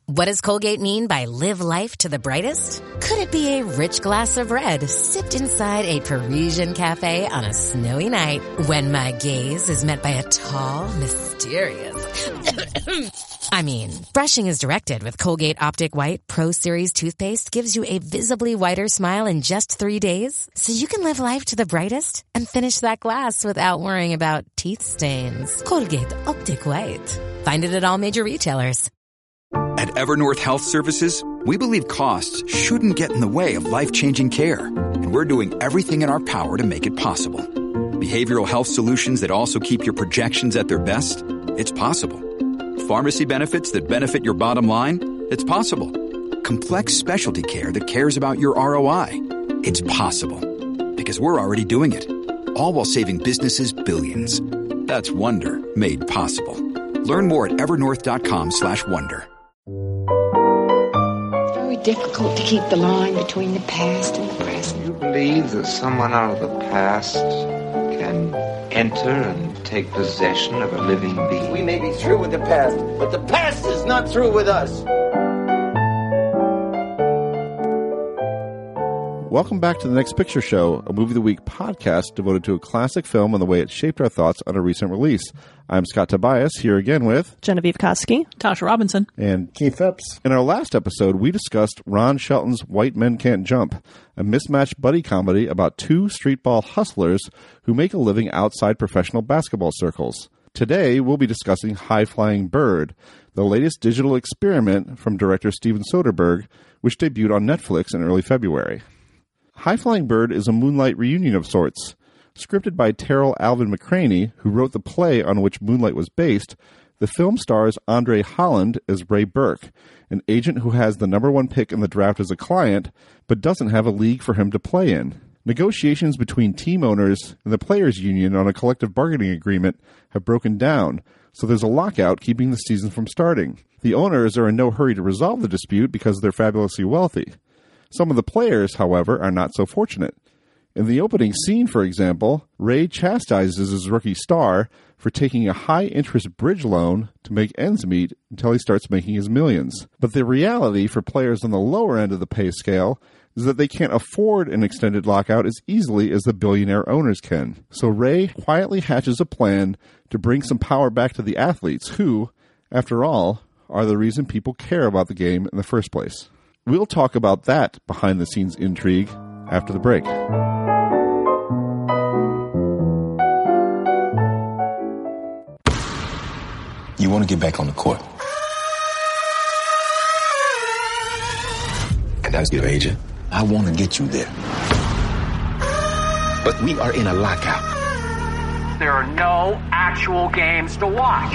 What does Colgate mean by live life to the brightest? Could it be a rich glass of red sipped inside a Parisian cafe on a snowy night when my gaze is met by a tall, mysterious... I mean, brushing is directed with Colgate Optic White Pro Series toothpaste gives you a visibly whiter smile in just 3 days, so you can live life to the brightest and finish that glass without worrying about teeth stains. Colgate Optic White. Find it at all major retailers. At Evernorth Health Services, we believe costs shouldn't get in the way of life-changing care, and we're doing everything in our power to make it possible. Behavioral health solutions that also keep your projections at their best? It's possible. Pharmacy benefits that benefit your bottom line? It's possible. Complex specialty care that cares about your ROI? It's possible. Because we're already doing it. All while saving businesses billions. That's Wonder made possible. Learn more at evernorth.com/wonder. It's very difficult to keep the line between the past and the present. You believe that someone out of the past can enter and take possession of a living being? We may be through with the past, but the past is not through with us. Welcome back to The Next Picture Show, a Movie of the Week podcast devoted to a classic film and the way it shaped our thoughts on a recent release. I'm Scott Tobias, here again with Genevieve Koski, Tasha Robinson, and Keith Phipps. In our last episode, we discussed Ron Shelton's White Men Can't Jump, a mismatched buddy comedy about two streetball hustlers who make a living outside professional basketball circles. Today, we'll be discussing High Flying Bird, the latest digital experiment from director Steven Soderbergh, which debuted on Netflix in early February. High Flying Bird is a Moonlight reunion of sorts. Scripted by Terrell Alvin McCraney, who wrote the play on which Moonlight was based, the film stars Andre Holland as Ray Burke, an agent who has the number one pick in the draft as a client, but doesn't have a league for him to play in. Negotiations between team owners and the players' union on a collective bargaining agreement have broken down, so there's a lockout keeping the season from starting. The owners are in no hurry to resolve the dispute because they're fabulously wealthy. Some of the players, however, are not so fortunate. In the opening scene, for example, Ray chastises his rookie star for taking a high-interest bridge loan to make ends meet until he starts making his millions. But the reality for players on the lower end of the pay scale is that they can't afford an extended lockout as easily as the billionaire owners can. So Ray quietly hatches a plan to bring some power back to the athletes who, after all, are the reason people care about the game in the first place. We'll talk about that behind-the-scenes intrigue after the break. You want to get back on the court. And as your agent, I want to get you there. But we are in a lockout. There are no actual games to watch.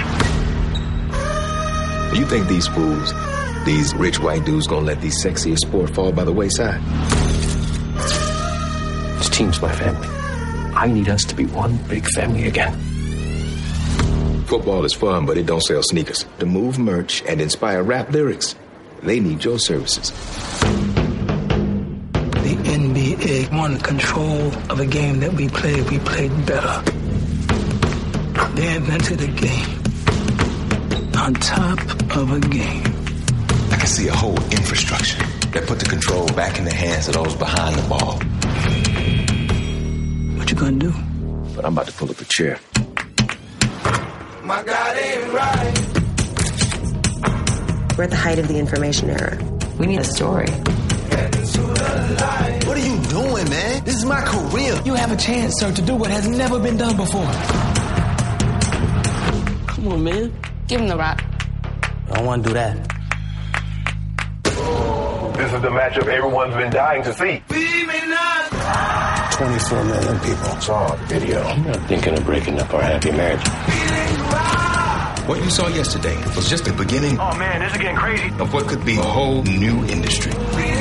You think these fools, these rich white dudes, gonna let these sexiest sport fall by the wayside? This team's my family. I need us to be one big family again. Football is fun, but it don't sell sneakers. To move merch and inspire rap lyrics, they need your services. The NBA won control of a game that we played better. They invented a game on top of a game. I can see a whole infrastructure that put the control back in the hands of those behind the ball. What you gonna do? But I'm about to pull up a chair. My God ain't right. We're at the height of the information era. We need a story. What are you doing, man? This is my career. You have a chance, sir, to do what has never been done before. Come on, man. Give him the rock. I don't want to do that. This is the matchup everyone's been dying to see. 24 million people saw the video. I'm not thinking of breaking up our happy marriage. What you saw yesterday was just the beginning. Oh man, this is getting crazy. Of what could be a whole new industry.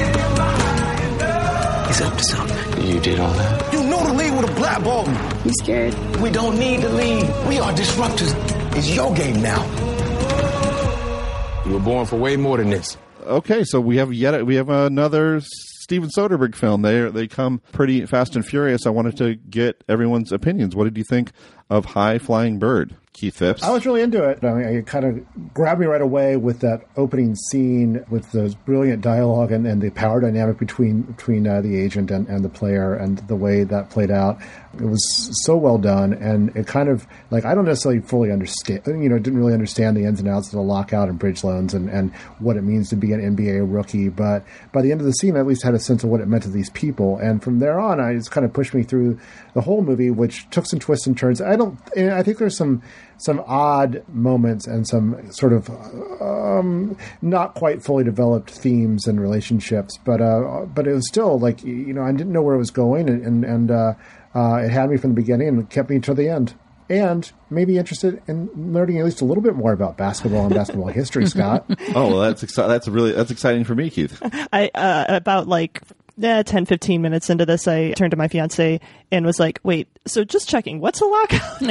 He's up to something. You did all that? You know the league with a black ball. You scared? We don't need the lead. We are disruptors. It's your game now. You were born for way more than this. Okay, so we have another Steven Soderbergh film. They come pretty fast and furious. I wanted to get everyone's opinions. What did you think of High Flying Bird. Keith Phipps. I was really into it. I mean, it kind of grabbed me right away with that opening scene with the brilliant dialogue and the power dynamic between the agent and the player and the way that played out. It was so well done, and it kind of, like, I don't necessarily fully understand, didn't really understand the ins and outs of the lockout and bridge loans and what it means to be an NBA rookie. But by the end of the scene, I at least had a sense of what it meant to these people. And from there on, it's kind of pushed me through the whole movie, which took some twists and turns. I think there's some odd moments and some sort of not quite fully developed themes and relationships, but it was still like, I didn't know where it was going, and it had me from the beginning and kept me to the end. And maybe interested in learning at least a little bit more about basketball and basketball history, Scott. Oh, well, that's exciting for me, Keith. About 10, 15 minutes into this, I turned to my fiance and was like, wait, so just checking, what's a lockout?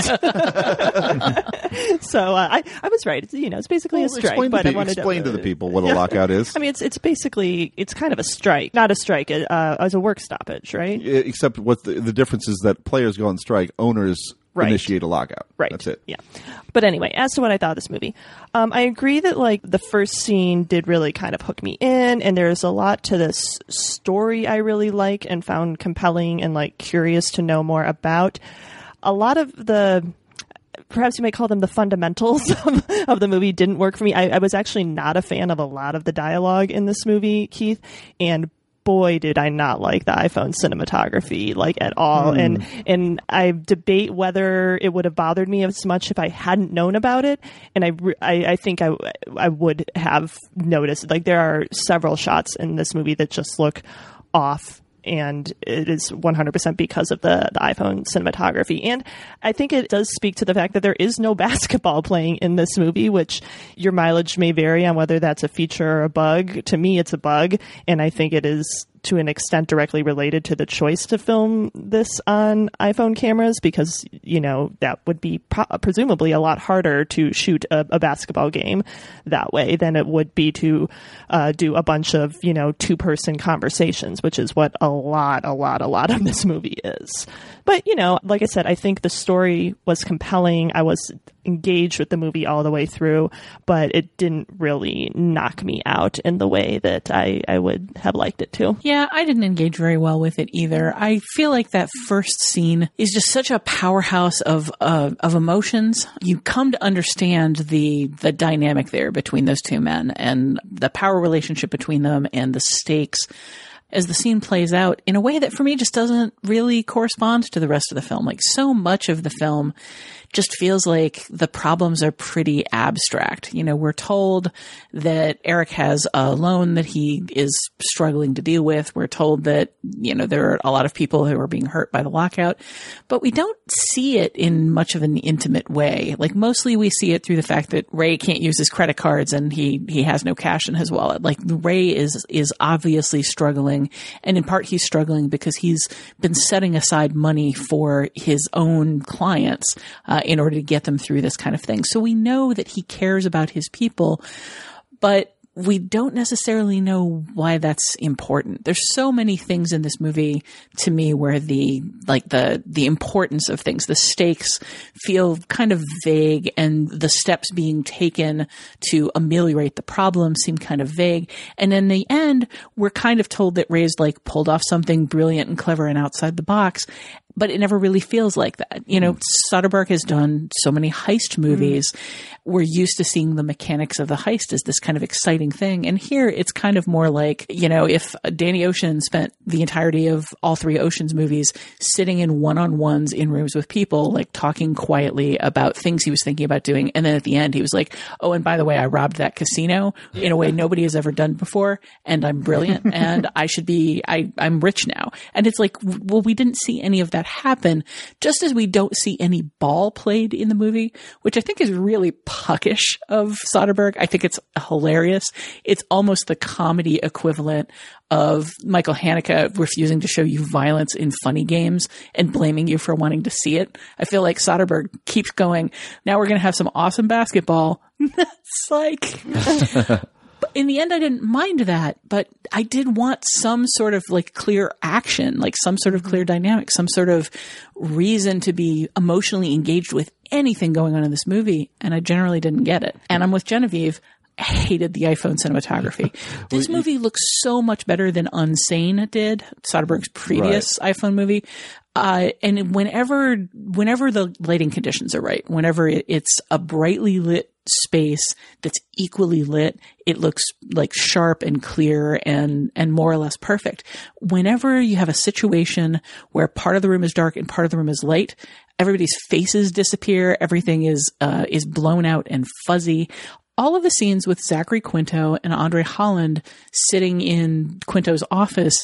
So I was right. It's basically a strike. But I wanted explain to the people what a lockout is. I mean, it's basically, it's kind of a strike. Not a strike, as a work stoppage, right? Except what the difference is that players go on strike, owners initiate a lockout. Right. That's it. Yeah. But anyway, as to what I thought of this movie, I agree that the first scene did really kind of hook me in, and there's a lot to this story I really like and found compelling and curious to know more about. A lot of the, perhaps you might call them the fundamentals of the movie, didn't work for me. I was actually not a fan of a lot of the dialogue in this movie, Keith, and boy, did I not like the iPhone cinematography at all. And I debate whether it would have bothered me as much if I hadn't known about it. And I think I would have noticed. There are several shots in this movie that just look off. And it is 100% because of the iPhone cinematography. And I think it does speak to the fact that there is no basketball playing in this movie, which your mileage may vary on whether that's a feature or a bug. To me, it's a bug. And I think it is, to an extent, directly related to the choice to film this on iPhone cameras, because, that would be presumably a lot harder to shoot a basketball game that way than it would be to do a bunch of, two-person conversations, which is what a lot of this movie is. But, like I said, I think the story was compelling. I was engaged with the movie all the way through, but it didn't really knock me out in the way that I would have liked it to. Yeah, I didn't engage very well with it either. I feel like that first scene is just such a powerhouse of emotions. You come to understand the dynamic there between those two men and the power relationship between them and the stakes as the scene plays out in a way that for me just doesn't really correspond to the rest of the film. So much of the film just feels like the problems are pretty abstract. We're told that Eric has a loan that he is struggling to deal with. We're told that, there are a lot of people who are being hurt by the lockout, but we don't see it in much of an intimate way. Mostly we see it through the fact that Ray can't use his credit cards and he has no cash in his wallet. Ray is obviously struggling, and in part he's struggling because he's been setting aside money for his own clients, in order to get them through this kind of thing. So we know that he cares about his people, but we don't necessarily know why that's important. There's so many things in this movie to me where the importance of things, the stakes feel kind of vague, and the steps being taken to ameliorate the problem seem kind of vague. And in the end, we're kind of told that Ray's pulled off something brilliant and clever and outside the box, but it never really feels like that. Soderbergh has done so many heist movies. We're used to seeing the mechanics of the heist as this kind of exciting thing. And here it's kind of more like, if Danny Ocean spent the entirety of all three Ocean's movies sitting in one-on-ones in rooms with people, talking quietly about things he was thinking about doing. And then at the end, he was like, oh, and by the way, I robbed that casino in a way nobody has ever done before. And I'm brilliant. And I'm rich now. And it's well, we didn't see any of that happen, just as we don't see any ball played in the movie, which I think is really puckish of Soderbergh. I think it's hilarious. It's almost the comedy equivalent of Michael Haneke refusing to show you violence in funny games and blaming you for wanting to see it. I feel like Soderbergh keeps going, now we're going to have some awesome basketball. It's in the end, I didn't mind that, but I did want some sort of like clear action, like some sort of clear dynamic, some sort of reason to be emotionally engaged with anything going on in this movie. And I generally didn't get it. And I'm with Genevieve. I hated the iPhone cinematography. This movie looks so much better than Unsane did, Soderbergh's previous iPhone movie. And whenever the lighting conditions are right, whenever it's a brightly lit space that's equally lit, it looks like sharp and clear and more or less perfect. Whenever you have a situation where part of the room is dark and part of the room is light, everybody's faces disappear, everything is blown out and fuzzy. All of the scenes with Zachary Quinto and Andre Holland sitting in Quinto's office,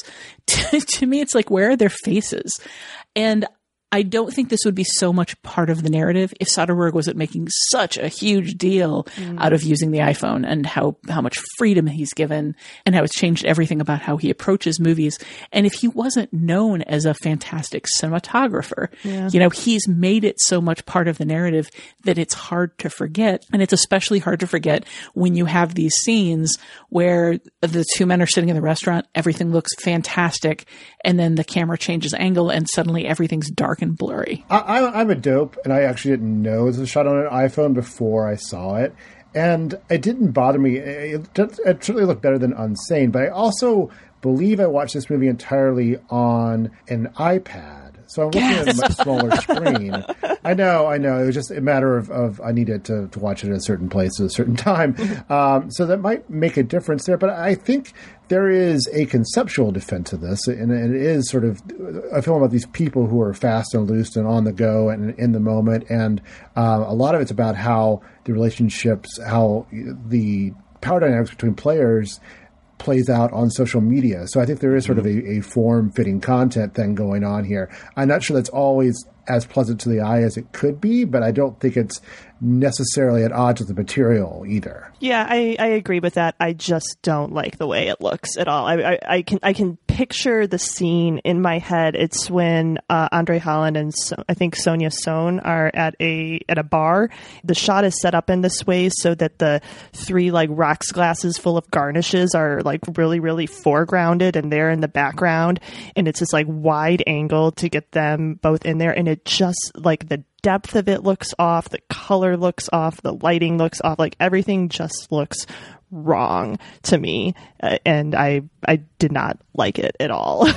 to me, it's like, where are their faces? And I don't think this would be so much part of the narrative if Soderbergh wasn't making such a huge deal out of using the iPhone and how much freedom he's given and how it's changed everything about how he approaches movies. And if he wasn't known as a fantastic cinematographer, he's made it so much part of the narrative that it's hard to forget. And it's especially hard to forget when you have these scenes where the two men are sitting in the restaurant, everything looks fantastic, and then the camera changes angle and suddenly everything's dark and blurry. I'm a dope, and I actually didn't know it was a shot on an iPhone before I saw it, and it didn't bother me. It certainly looked better than Unsane, but I also believe I watched this movie entirely on an iPad. So I'm looking at a much smaller screen. I know. It was just a matter of I needed to watch it at a certain place at a certain time. So that might make a difference there. But I think there is a conceptual defense of this. And it is sort of a film about these people who are fast and loose and on the go and in the moment. And a lot of it's about how the relationships, how the power dynamics between players plays out on social media. So I think there is sort of a form-fitting content thing going on here. I'm not sure that's always as pleasant to the eye as it could be, but I don't think it's necessarily at odds with the material either. Yeah, I agree with that. I just don't like the way it looks at all. I can picture the scene in my head. It's when Andre Holland and I think Sonia Sohn are at a bar. The shot is set up in this way so that the three like rocks glasses full of garnishes are like really, really foregrounded and they're in the background. And it's this like wide angle to get them both in there. And it just like the depth of it looks off, the color looks off, the lighting looks off, like everything just looks wrong to me, and I did not like it at all.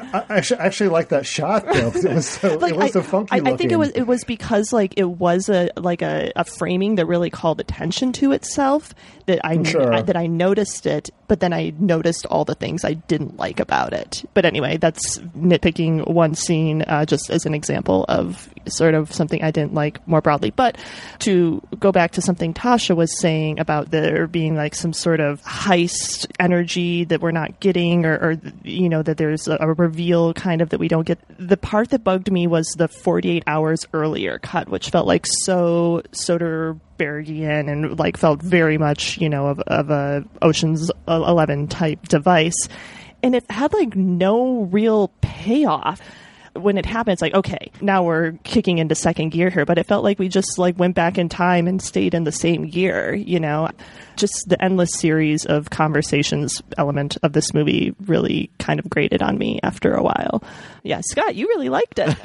I actually like that shot though, because it was so like, it was so funky looking. I think it was because like it was a framing that really called attention to itself that I noticed it, but then I noticed all the things I didn't like about it. But anyway, that's nitpicking one scene just as an example of sort of something I didn't like more broadly. But to go back to something Tasha was saying about there being like some sort of heist energy that we're not getting, or that there's a reveal kind of that we don't get. The part that bugged me was the 48 hours earlier cut, which felt like so Soderberghian and like felt very much of a Ocean's 11 type device, and it had like no real payoff. When it happened, it's like, okay, now we're kicking into second gear here, but it felt like we just like went back in time and stayed in the same gear, just the endless series of conversations element of this movie really kind of grated on me after a while. Yeah, Scott, you really liked it.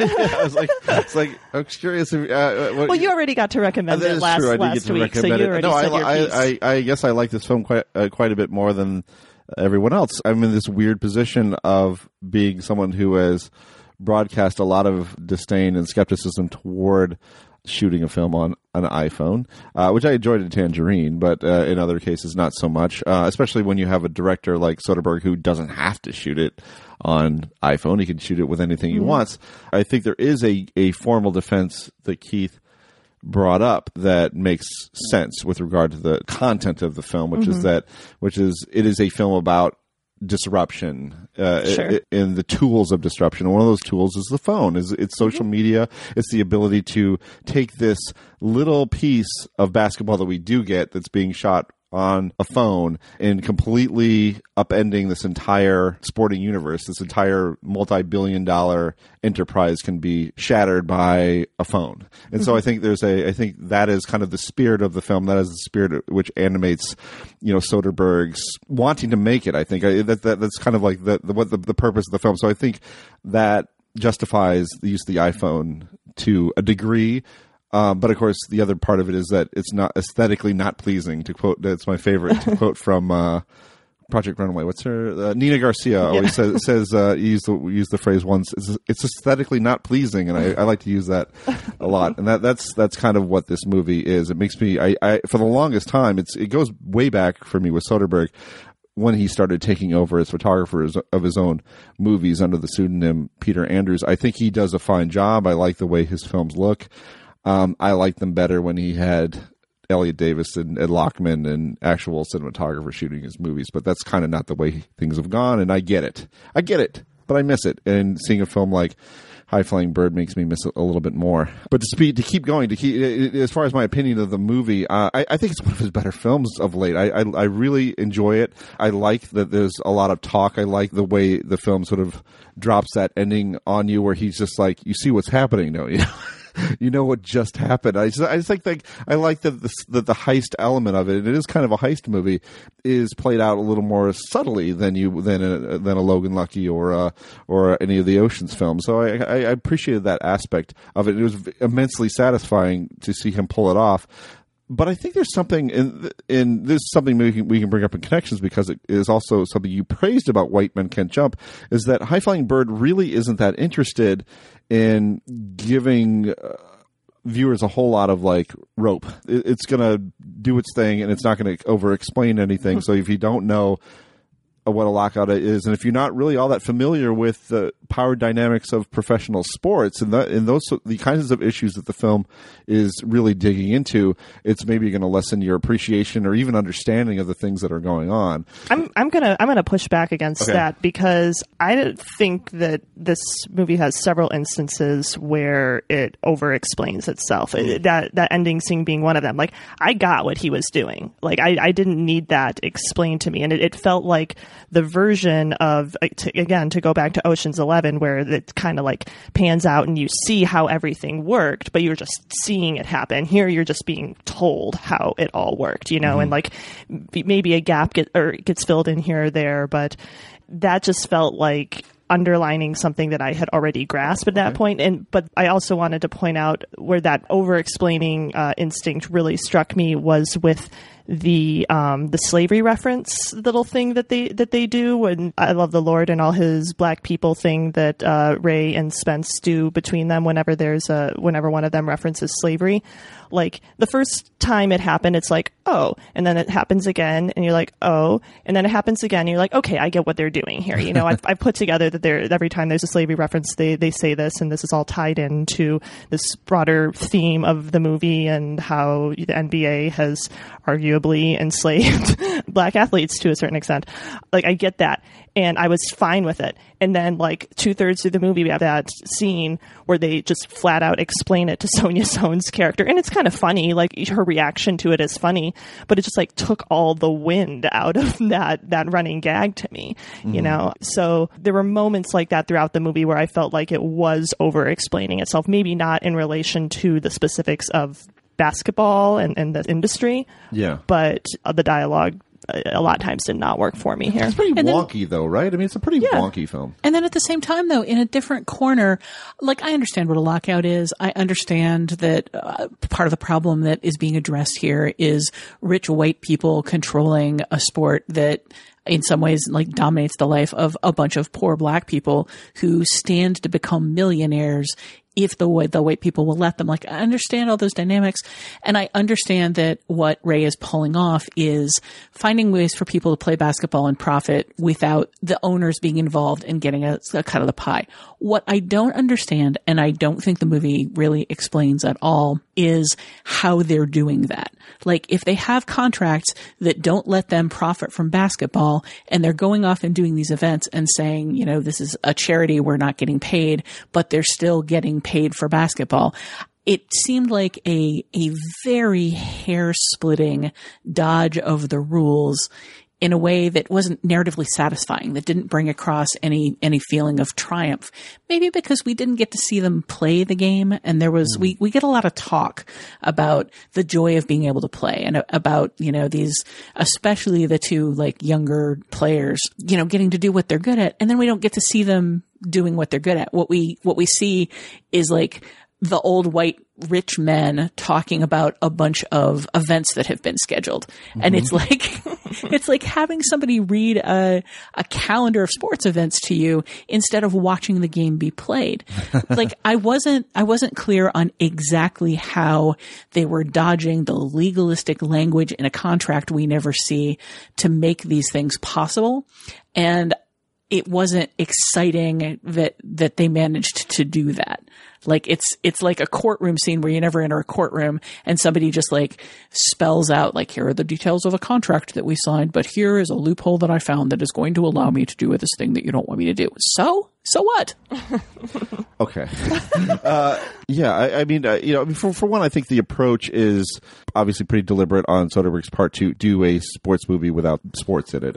I was curious if, well, you already got to recommend it last week, so you already said your piece. I guess I like this film quite a bit more than everyone else. I'm in this weird position of being someone who has broadcast a lot of disdain and skepticism toward shooting a film on an iPhone, which I enjoyed in Tangerine, but in other cases not so much, especially when you have a director like Soderbergh who doesn't have to shoot it on iPhone. He can shoot it with anything he wants. I think there is a formal defense that Keith brought up that makes sense with regard to the content of the film, which is it is a film about disruption in the tools of disruption. And one of those tools is the phone. It's social media. It's the ability to take this little piece of basketball that we do get that's being shot on a phone and completely upending this entire sporting universe. This entire multi-billion-dollar enterprise can be shattered by a phone. And so I think I think that is kind of the spirit of the film. That is the spirit which animates, Soderbergh's wanting to make it. I think that's kind of like the purpose of the film. So I think that justifies the use of the iPhone to a degree. But of course, the other part of it is that it's not aesthetically not pleasing. To quote, that's my favorite to quote from Project Runway. What's her? Nina Garcia always says used the phrase once. It's aesthetically not pleasing, and I like to use that a lot. And that's kind of what this movie is. It makes me I for the longest time it goes way back for me with Soderbergh when he started taking over as photographer of his own movies under the pseudonym Peter Andrews. I think he does a fine job. I like the way his films look. I like them better when he had Elliot Davis and Ed Lachman and actual cinematographers shooting his movies, but that's kind of not the way things have gone, and I get it, but I miss it. And seeing a film like High Flying Bird makes me miss it a little bit more. But to keep going, as far as my opinion of the movie, I think it's one of his better films of late. I really enjoy it. I like that there's a lot of talk. I like the way the film sort of drops that ending on you where he's just like, you see what's happening, don't you? You know what just happened. I just think I like that the heist element of it, and it is kind of a heist movie, is played out a little more subtly than a Logan Lucky or any of the Ocean's films. So I appreciated that aspect of it. It was immensely satisfying to see him pull it off. But I think there's something in this is something we can bring up in Connections, because it is also something you praised about White Men Can't Jump, is that High Flying Bird really isn't that interested in giving viewers a whole lot of rope. It's going to do its thing, and it's not going to over-explain anything. So if you don't know what a lockout is, and if you're not really all that familiar with the power dynamics of professional sports and the kinds of issues that the film is really digging into, it's maybe going to lessen your appreciation or even understanding of the things that are going on. I'm gonna push back against that, because I think that this movie has several instances where it over explains itself. That ending scene being one of them. I got what he was doing. I didn't need that explained to me, and it felt like the version of, to go back to Ocean's 11, where it kind of pans out and you see how everything worked, but you're just seeing it happen. Here you're just being told how it all worked, and maybe a gap gets filled in here or there, but that just felt like underlining something that I had already grasped at that point. But I also wanted to point out where that over-explaining instinct really struck me was with the slavery reference little thing that they do when I Love the Lord and all his black people thing that Ray and Spence do between them whenever one of them references slavery. The first time it happened, it's oh, and then it happens again, and you're oh, and then it happens again, and you're okay, I get what they're doing here. I've put together that every time there's a slavery reference, they say this, and this is all tied into this broader theme of the movie and how the NBA has arguably enslaved black athletes to a certain extent. I get that, and I was fine with it. And then 2/3 through the movie, we have that scene where they just flat out explain it to Sonia Sone's character, and it's kind of funny. Her reaction to it is funny, but it just took all the wind out of that running gag to me. So there were moments like that throughout the movie where I felt like it was over explaining itself. Maybe not in relation to the specifics of basketball and the industry, but the dialogue a lot of times did not work for me here. It's pretty wonky, though, right? I mean, it's a pretty wonky film. And then at the same time, though, in a different corner, I understand what a lockout is. I understand that part of the problem that is being addressed here is rich white people controlling a sport that in some ways dominates the life of a bunch of poor black people who stand to become millionaires if the white people will let them. I understand all those dynamics, and I understand that what Ray is pulling off is finding ways for people to play basketball and profit without the owners being involved and getting a cut of the pie. What I don't understand, and I don't think the movie really explains at all, is how they're doing that. If they have contracts that don't let them profit from basketball, and they're going off and doing these events and saying, this is a charity, we're not getting paid, but they're still getting paid for basketball. it seemed like a very hair-splitting dodge of the rules in a way that wasn't narratively satisfying, that didn't bring across any feeling of triumph. Maybe because we didn't get to see them play the game, and there was we get a lot of talk about the joy of being able to play, and about, you know, these, especially the two like younger players, you know, getting to do what they're good at, and then we don't get to see them doing what they're good at. What we see is like the old white rich men talking about a bunch of events that have been scheduled. And it's like having somebody read a calendar of sports events to you instead of watching the game be played. Like, I wasn't clear on exactly how they were dodging the legalistic language in a contract we never see to make these things possible. And it wasn't exciting that they managed to do that. Like, it's like a courtroom scene where you never enter a courtroom and somebody just like spells out, like, here are the details of a contract that we signed, but here is a loophole that I found that is going to allow me to do this thing that you don't want me to do. So what? Okay. I mean, for one, I think the approach is obviously pretty deliberate on Soderbergh's part to do a sports movie without sports in it.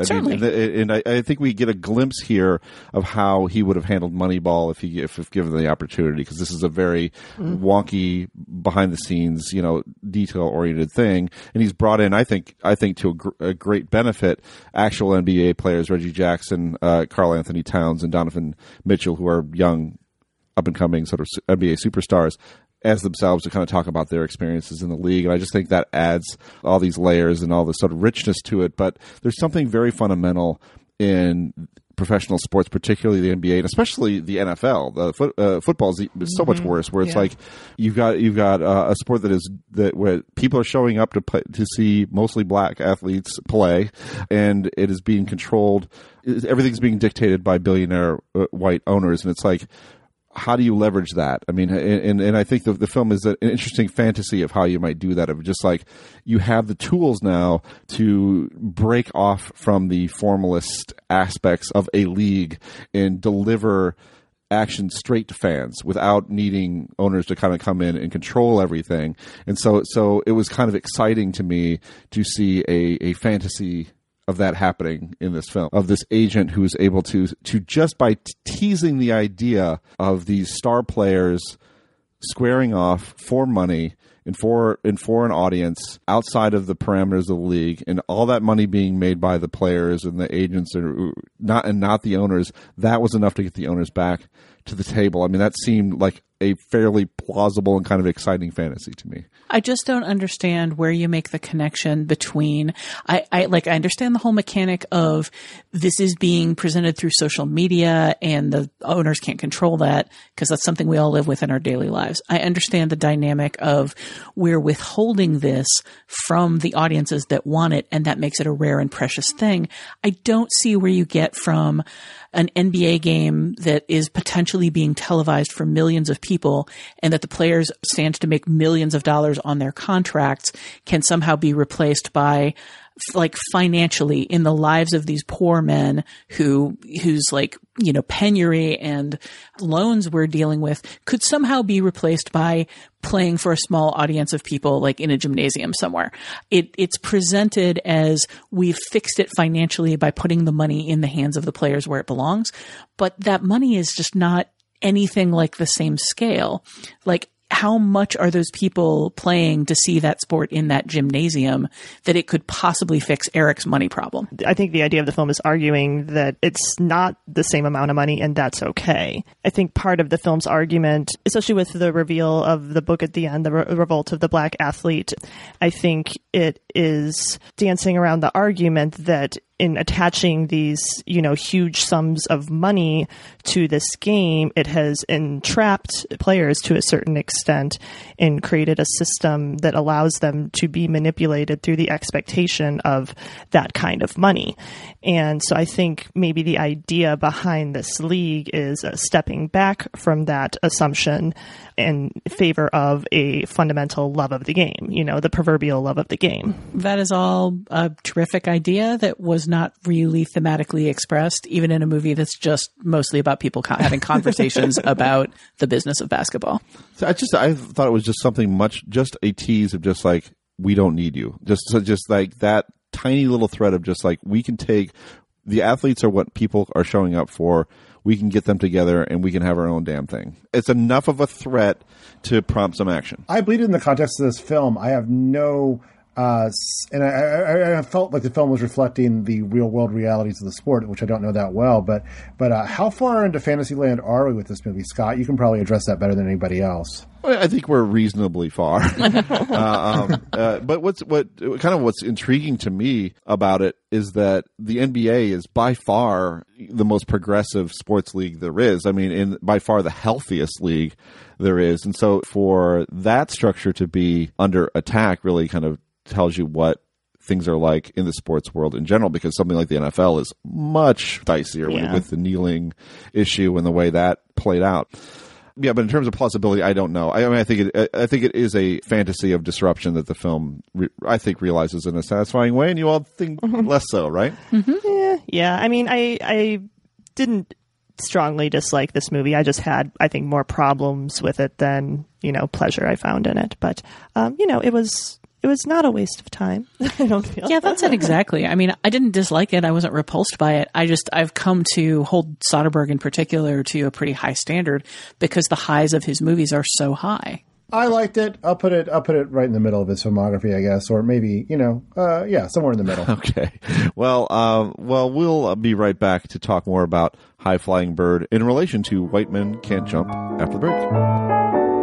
I think we get a glimpse here of how he would have handled Moneyball if given the opportunity, because this is a very wonky, behind the scenes, you know, detail oriented thing, and he's brought in, I think to a great benefit, actual NBA players, Reggie Jackson, Karl Anthony Towns, and Donovan Mitchell, who are young, up-and-coming sort of NBA superstars as themselves, to kind of talk about their experiences in the league. And I just think that adds all these layers and all this sort of richness to it. But there's something very fundamental in professional sports, particularly the NBA and especially the NFL. Football is so much worse, where it's like you've got a sport where people are showing up to see mostly black athletes play, and it is being controlled. Everything's being dictated by billionaire white owners, and it's like, how do you leverage that? I mean, and I think the film is an interesting fantasy of how you might do that. Of just like, you have the tools now to break off from the formalist aspects of a league and deliver action straight to fans without needing owners to kind of come in and control everything. And so it was kind of exciting to me to see a fantasy of that happening in this film, of this agent who is able to just by teasing the idea of these star players squaring off for money and for an audience outside of the parameters of the league, and all that money being made by the players and the agents and not the owners, that was enough to get the owners back to the table. I mean, that seemed like a fairly plausible and kind of exciting fantasy to me. I just don't understand where you make the connection between, I understand the whole mechanic of this is being presented through social media and the owners can't control that because that's something we all live with in our daily lives. I understand the dynamic of we're withholding this from the audiences that want it, and that makes it a rare and precious thing. I don't see where you get from an NBA game that is potentially being televised for millions of people, and that the players stand to make millions of dollars on their contracts, can somehow be replaced by, like, financially in the lives of these poor men whose like, you know, penury and loans we're dealing with could somehow be replaced by playing for a small audience of people, like in a gymnasium somewhere. It's presented as we've fixed it financially by putting the money in the hands of the players where it belongs, but that money is just not anything like the same scale. Like, how much are those people playing to see that sport in that gymnasium that it could possibly fix Eric's money problem? I think the idea of the film is arguing that it's not the same amount of money, and that's okay. I think part of the film's argument, especially with the reveal of the book at the end, the Revolt of the Black Athlete, I think it is dancing around the argument that in attaching these, you know, huge sums of money to this game, it has entrapped players to a certain extent and created a system that allows them to be manipulated through the expectation of that kind of money. And so I think maybe the idea behind this league is stepping back from that assumption in favor of a fundamental love of the game, you know, the proverbial love of the game. That is all a terrific idea that was is not really thematically expressed, even in a movie that's just mostly about people having conversations about the business of basketball. So I thought it was just something just a tease of just like, we don't need you. Just like that tiny little thread of just like, we can take, the athletes are what people are showing up for. We can get them together and we can have our own damn thing. It's enough of a threat to prompt some action. I believe in the context of this film, I have no, and I felt like the film was reflecting the real world realities of the sport, which I don't know that well. But how far into Fantasyland are we with this movie, Scott? You can probably address that better than anybody else. I think we're reasonably far. But what's intriguing to me about it is that the NBA is by far the most progressive sports league there is. I mean, by far the healthiest league there is. And so for that structure to be under attack really kind of tells you what things are like in the sports world in general, because something like the NFL is much dicier with the kneeling issue and the way that played out. Yeah, but in terms of plausibility, I don't know. I mean, I think it is a fantasy of disruption that the film, I think, realizes in a satisfying way, and you all think less so, right? Mm-hmm. Yeah. I mean, I didn't strongly dislike this movie. I just had, I think, more problems with it than pleasure I found in it. But it was not a waste of time. I don't feel. Yeah, that's it exactly. I mean, I didn't dislike it. I wasn't repulsed by it. I've come to hold Soderbergh in particular to a pretty high standard because the highs of his movies are so high. I liked it. I'll put it right in the middle of his filmography, I guess, or maybe somewhere in the middle. Okay. Well, we'll be right back to talk more about High Flying Bird in relation to White Men Can't Jump after the break.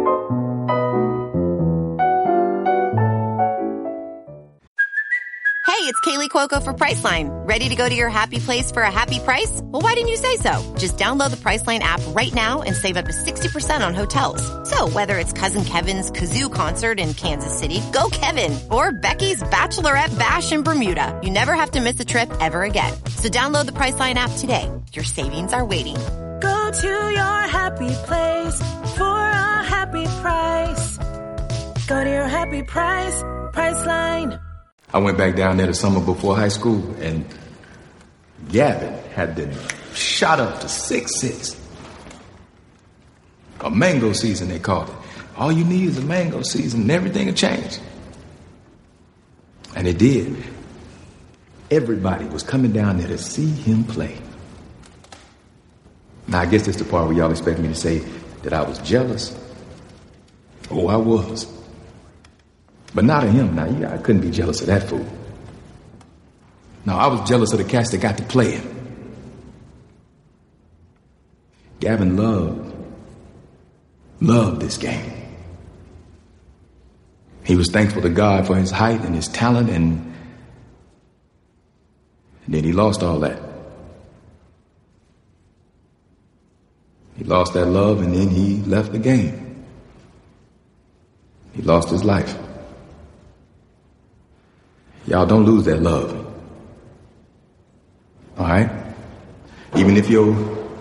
Hey, it's Kaylee Cuoco for Priceline. Ready to go to your happy place for a happy price? Well, why didn't you say so? Just download the Priceline app right now and save up to 60% on hotels. So whether it's Cousin Kevin's Kazoo Concert in Kansas City, go Kevin, or Becky's Bachelorette Bash in Bermuda, you never have to miss a trip ever again. So download the Priceline app today. Your savings are waiting. Go to your happy place for a happy price. Go to your happy price, Priceline. I went back down there the summer before high school, and Gavin had been shot up to 6'6". A mango season, they called it. All you need is a mango season, and everything will change. And it did. Everybody was coming down there to see him play. Now, I guess that's the part where y'all expect me to say that I was jealous. Oh, I was. But not of him. Now, I couldn't be jealous of that fool. No, I was jealous of the cats that got to play him. Gavin loved this game. He was thankful to God for his height and his talent, and then he lost all that. He lost that love, and then he left the game. He lost his life. Y'all don't lose that love. All right? Even if your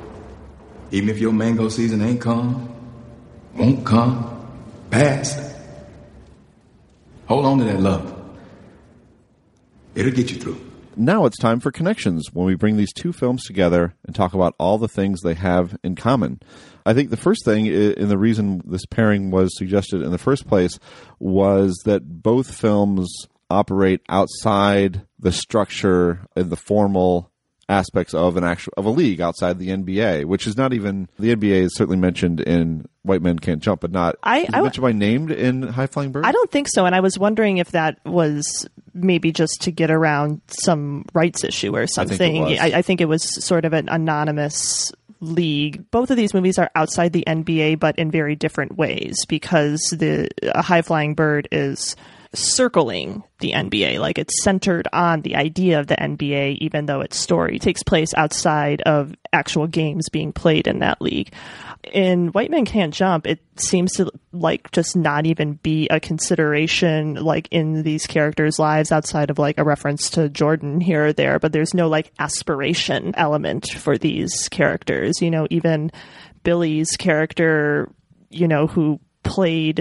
mango season ain't come, won't come, past, hold on to that love. It'll get you through. Now it's time for Connections, when we bring these two films together and talk about all the things they have in common. I think the first thing, and the reason this pairing was suggested in the first place, was that both films operate outside the structure and the formal aspects of a league outside the NBA, which is not even, the NBA is certainly mentioned in White Men Can't Jump, but not mentioned by named in High Flying Bird? I don't think so, and I was wondering if that was maybe just to get around some rights issue or something. I think it was sort of an anonymous league. Both of these movies are outside the NBA, but in very different ways, because the High Flying Bird is circling the NBA, like it's centered on the idea of the NBA, even though its story takes place outside of actual games being played in that league. In White Men Can't Jump, it seems to like just not even be a consideration like in these characters' lives outside of like a reference to Jordan here or there, but there's no like aspiration element for these characters. Even Billy's character, who played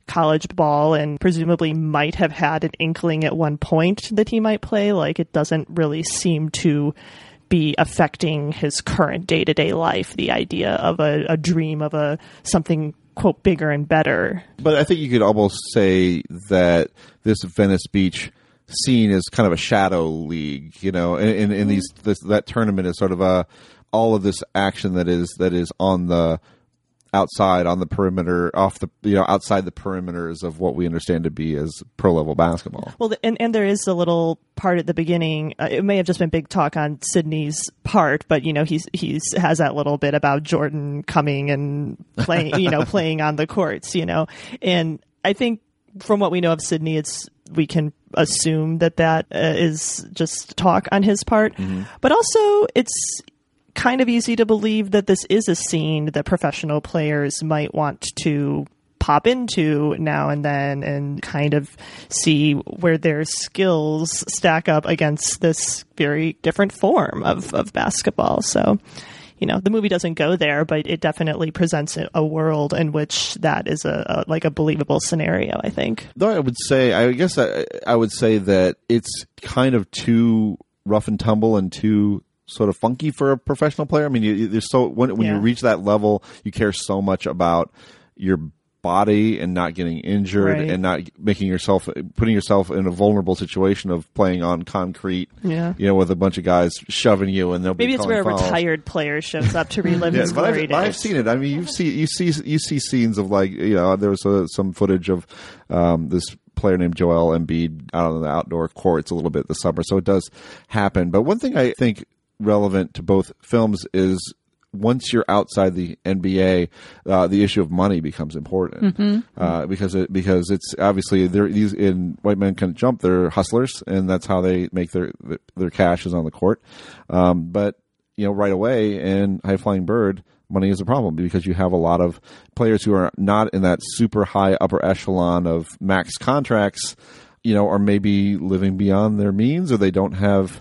college ball and presumably might have had an inkling at one point that he might play. Like, it doesn't really seem to be affecting his current day-to-day life, the idea of a dream of something, quote, bigger and better. But I think you could almost say that this Venice Beach scene is kind of a shadow league, you know, in that tournament is sort of all of this action that is on the outside, on the perimeter, outside the perimeters of what we understand to be as pro level basketball. Well, and there is a little part at the beginning. It may have just been big talk on Sydney's part, but you know, he's has that little bit about Jordan coming and playing, you know, playing on the courts, you know, and I think from what we know of Sydney, we can assume that is just talk on his part, but also it's kind of easy to believe that this is a scene that professional players might want to pop into now and then and kind of see where their skills stack up against this very different form of basketball. So, you know, the movie doesn't go there, but it definitely presents a world in which that is a believable scenario, I think. Though I would say that it's kind of too rough and tumble and too sort of funky for a professional player. I mean, when you reach that level, you care so much about your body and not getting injured and not putting yourself in a vulnerable situation of playing on concrete, you know, with a bunch of guys shoving you, and they'll maybe be it's where fouls. A retired player shows up to relive his glory days. I've seen it. I mean, you see scenes of, like, you know, there was some footage of this player named Joel Embiid out on the outdoor courts a little bit this summer, so it does happen. But one thing I think relevant to both films is once you're outside the NBA, the issue of money becomes important because it's obviously these in White Men Can't Jump, they're hustlers, and that's how they make their cash is on the court. But you know, right away in High Flying Bird, money is a problem because you have a lot of players who are not in that super high upper echelon of max contracts, you know, are maybe living beyond their means, or they don't have.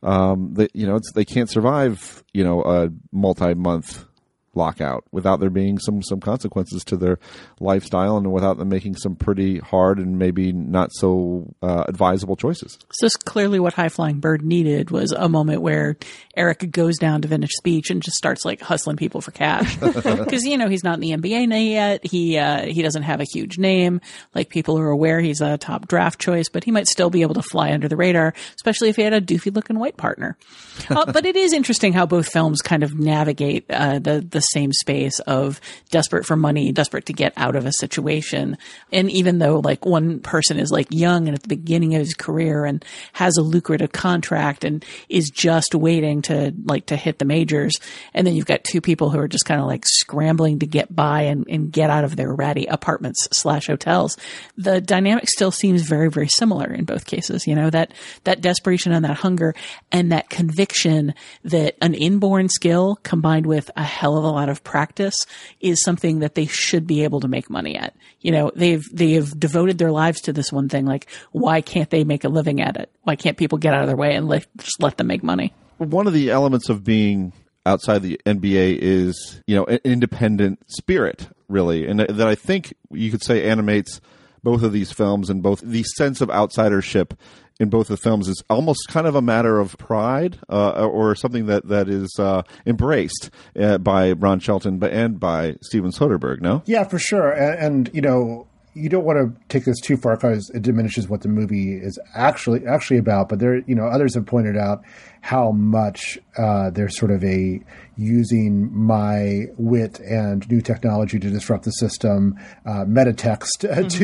They can't survive, you know, a multi-month lockout without there being some consequences to their lifestyle and without them making some pretty hard and maybe not so advisable choices. So clearly what High Flying Bird needed was a moment where Eric goes down to Venice Beach and just starts like hustling people for cash. Because, you know, he's not in the NBA yet. He doesn't have a huge name. Like, people are aware he's a top draft choice, but he might still be able to fly under the radar, especially if he had a doofy looking white partner. But it is interesting how both films kind of navigate the same space of desperate for money, desperate to get out of a situation. And even though, like, one person is like young and at the beginning of his career and has a lucrative contract and is just waiting to hit the majors, and then you've got two people who are just kind of like scrambling to get by and get out of their ratty apartments / hotels, the dynamic still seems very, very similar in both cases. You know, that desperation and that hunger and that conviction that an inborn skill combined with a hell of a lot of practice is something that they should be able to make money at. You know, they've devoted their lives to this one thing. Like, why can't they make a living at it? Why can't people get out of their way and just let them make money? One of the elements of being outside the NBA is, you know, an independent spirit, really, and that I think you could say animates both of these films, and both the sense of outsidership in both the films is almost kind of a matter of pride, or something that is embraced by Ron Shelton and by Steven Soderbergh. No, yeah, for sure, and you know, you don't want to take this too far because it diminishes what the movie is actually about. But there, you know, others have pointed out how much there's sort of a using my wit and new technology to disrupt the system metatext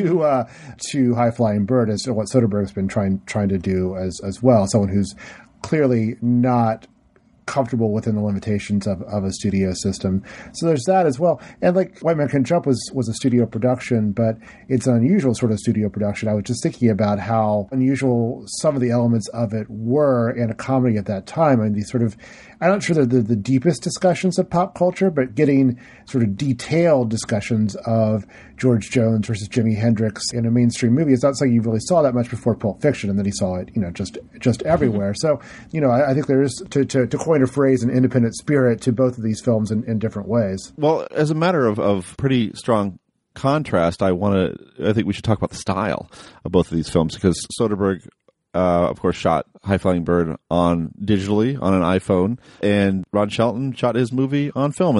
to High Flying Bird, is what Soderbergh's been trying to do as well. Someone who's clearly not comfortable within the limitations of a studio system. So there's that as well. And like White Man Can Jump was a studio production, but it's an unusual sort of studio production. I was just thinking about how unusual some of the elements of it were in a comedy at that time. I mean, these sort of, I'm not sure they're the deepest discussions of pop culture, but getting sort of detailed discussions of George Jones versus Jimi Hendrix in a mainstream movie. It's not something you really saw that much before Pulp Fiction, and then he saw it, you know, just everywhere. So, you know, I think there is, to coin a phrase, an independent spirit to both of these films in different ways. Well, as a matter of pretty strong contrast, I think we should talk about the style of both of these films, because Soderbergh, of course, shot High Flying Bird digitally on an iPhone, and Ron Shelton shot his movie on film, and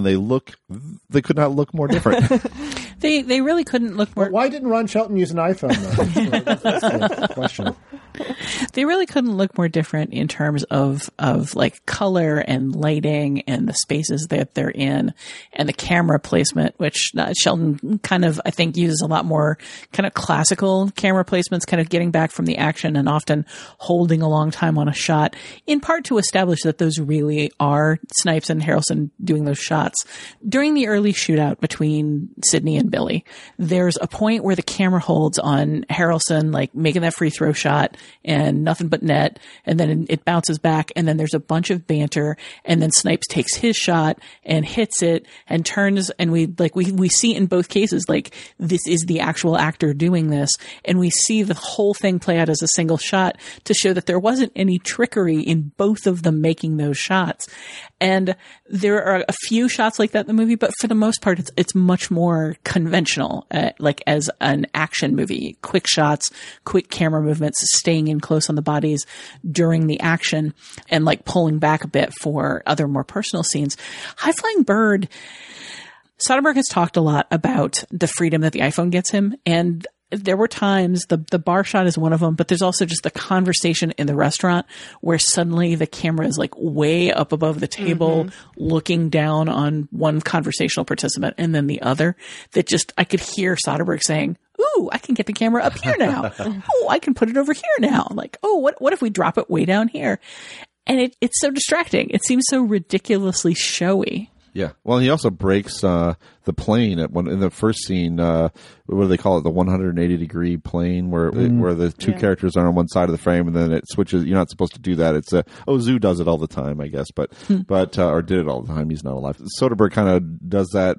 they could not look more different. They really couldn't look more. Well, why didn't Ron Shelton use an iPhone, though? That's the question. They really couldn't look more different in terms of like color and lighting and the spaces that they're in and the camera placement, which Shelton kind of, I think, uses a lot more kind of classical camera placements, kind of getting back from the action and often holding a long time on a shot, in part to establish that those really are Snipes and Harrelson doing those shots. During the early shootout between Sidney and Billy, there's a point where the camera holds on Harrelson, like making that free throw shot, and nothing but net, and then it bounces back, and then there's a bunch of banter, and then Snipes takes his shot and hits it and turns, and we see in both cases, like, this is the actual actor doing this, and we see the whole thing play out as a single shot to show that there wasn't any trickery in both of them making those shots. And there are a few shots like that in the movie, but for the most part, it's much more conventional, like as an action movie. Quick shots, quick camera movements, staying in close on the bodies during the action, and like pulling back a bit for other more personal scenes. High Flying Bird, Soderbergh has talked a lot about the freedom that the iPhone gets him, and there were times, the bar shot is one of them, but there's also just the conversation in the restaurant where suddenly the camera is like way up above the table, looking down on one conversational participant and then the other, that just, I could hear Soderbergh saying, ooh, I can get the camera up here now. Oh, I can put it over here now. Like, oh, what if we drop it way down here? And it's so distracting. It seems so ridiculously showy. Yeah. Well, he also breaks the plane in the first scene. What do they call it? The 180-degree plane, where the two characters are on one side of the frame, and then it switches. You're not supposed to do that. It's Ozu does it all the time, I guess, but or did it all the time. He's not alive. Soderbergh kind of does that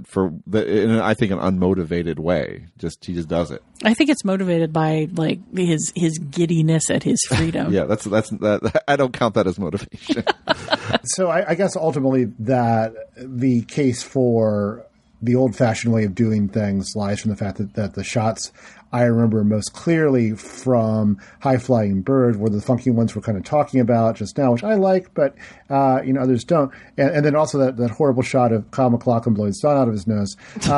in I think an unmotivated way. He just does it. I think it's motivated by like his giddiness at his freedom. Yeah, that's I don't count that as motivation. So I guess ultimately that the case for the old-fashioned way of doing things lies from the fact that the shots I remember most clearly from High Flying Bird were the funky ones we're kind of talking about just now, which I like, but others don't. And then also that horrible shot of Kyle MacLachlan blowing snot out of his nose.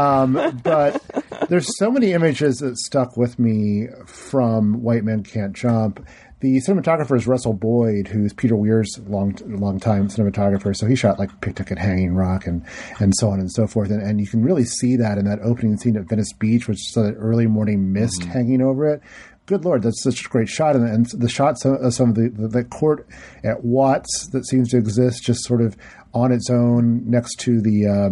But there's so many images that stuck with me from White Men Can't Jump. The cinematographer is Russell Boyd, who's Peter Weir's long-time cinematographer. So he shot like Picnic at Hanging Rock and so on and so forth. And you can really see that in that opening scene at Venice Beach, which is that early morning mist hanging over it. Good Lord, that's such a great shot. And the shots of some of the court at Watts that seems to exist just sort of on its own next to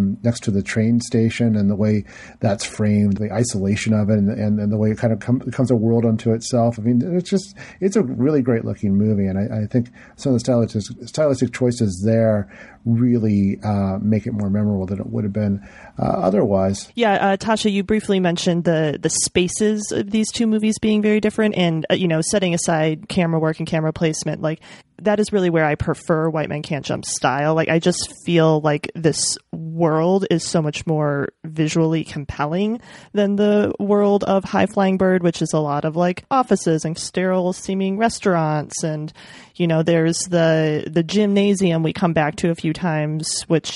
the train station, and the way that's framed, the isolation of it, and the way it kind of becomes a world unto itself. I mean, it's a really great looking movie, and I think some of the stylistic choices there really make it more memorable than it would have been otherwise. Yeah, Tasha, you briefly mentioned the spaces of these two movies being very different, and setting aside camera work and camera placement, like that is really where I prefer White Men Can't Jump style. Like, I just feel like this world is so much more visually compelling than the world of High Flying Bird, which is a lot of like offices and sterile seeming restaurants. And, there's the gymnasium we come back to a few times, which,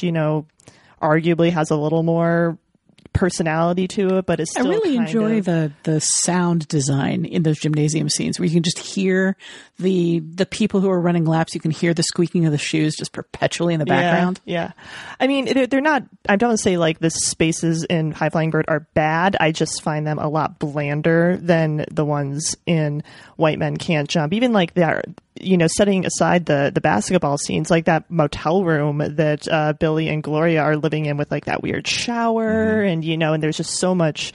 arguably has a little more personality to it, but it's still I really enjoy the sound design in those gymnasium scenes where you can just hear the people who are running laps. You can hear the squeaking of the shoes just perpetually in the background. Yeah. I mean, they're not, I don't say like the spaces in High Flying Bird are bad. I just find them a lot blander than the ones in White Men Can't Jump. Even like that, setting aside the basketball scenes, like that motel room that Billy and Gloria are living in with like that weird shower, and and there's just so much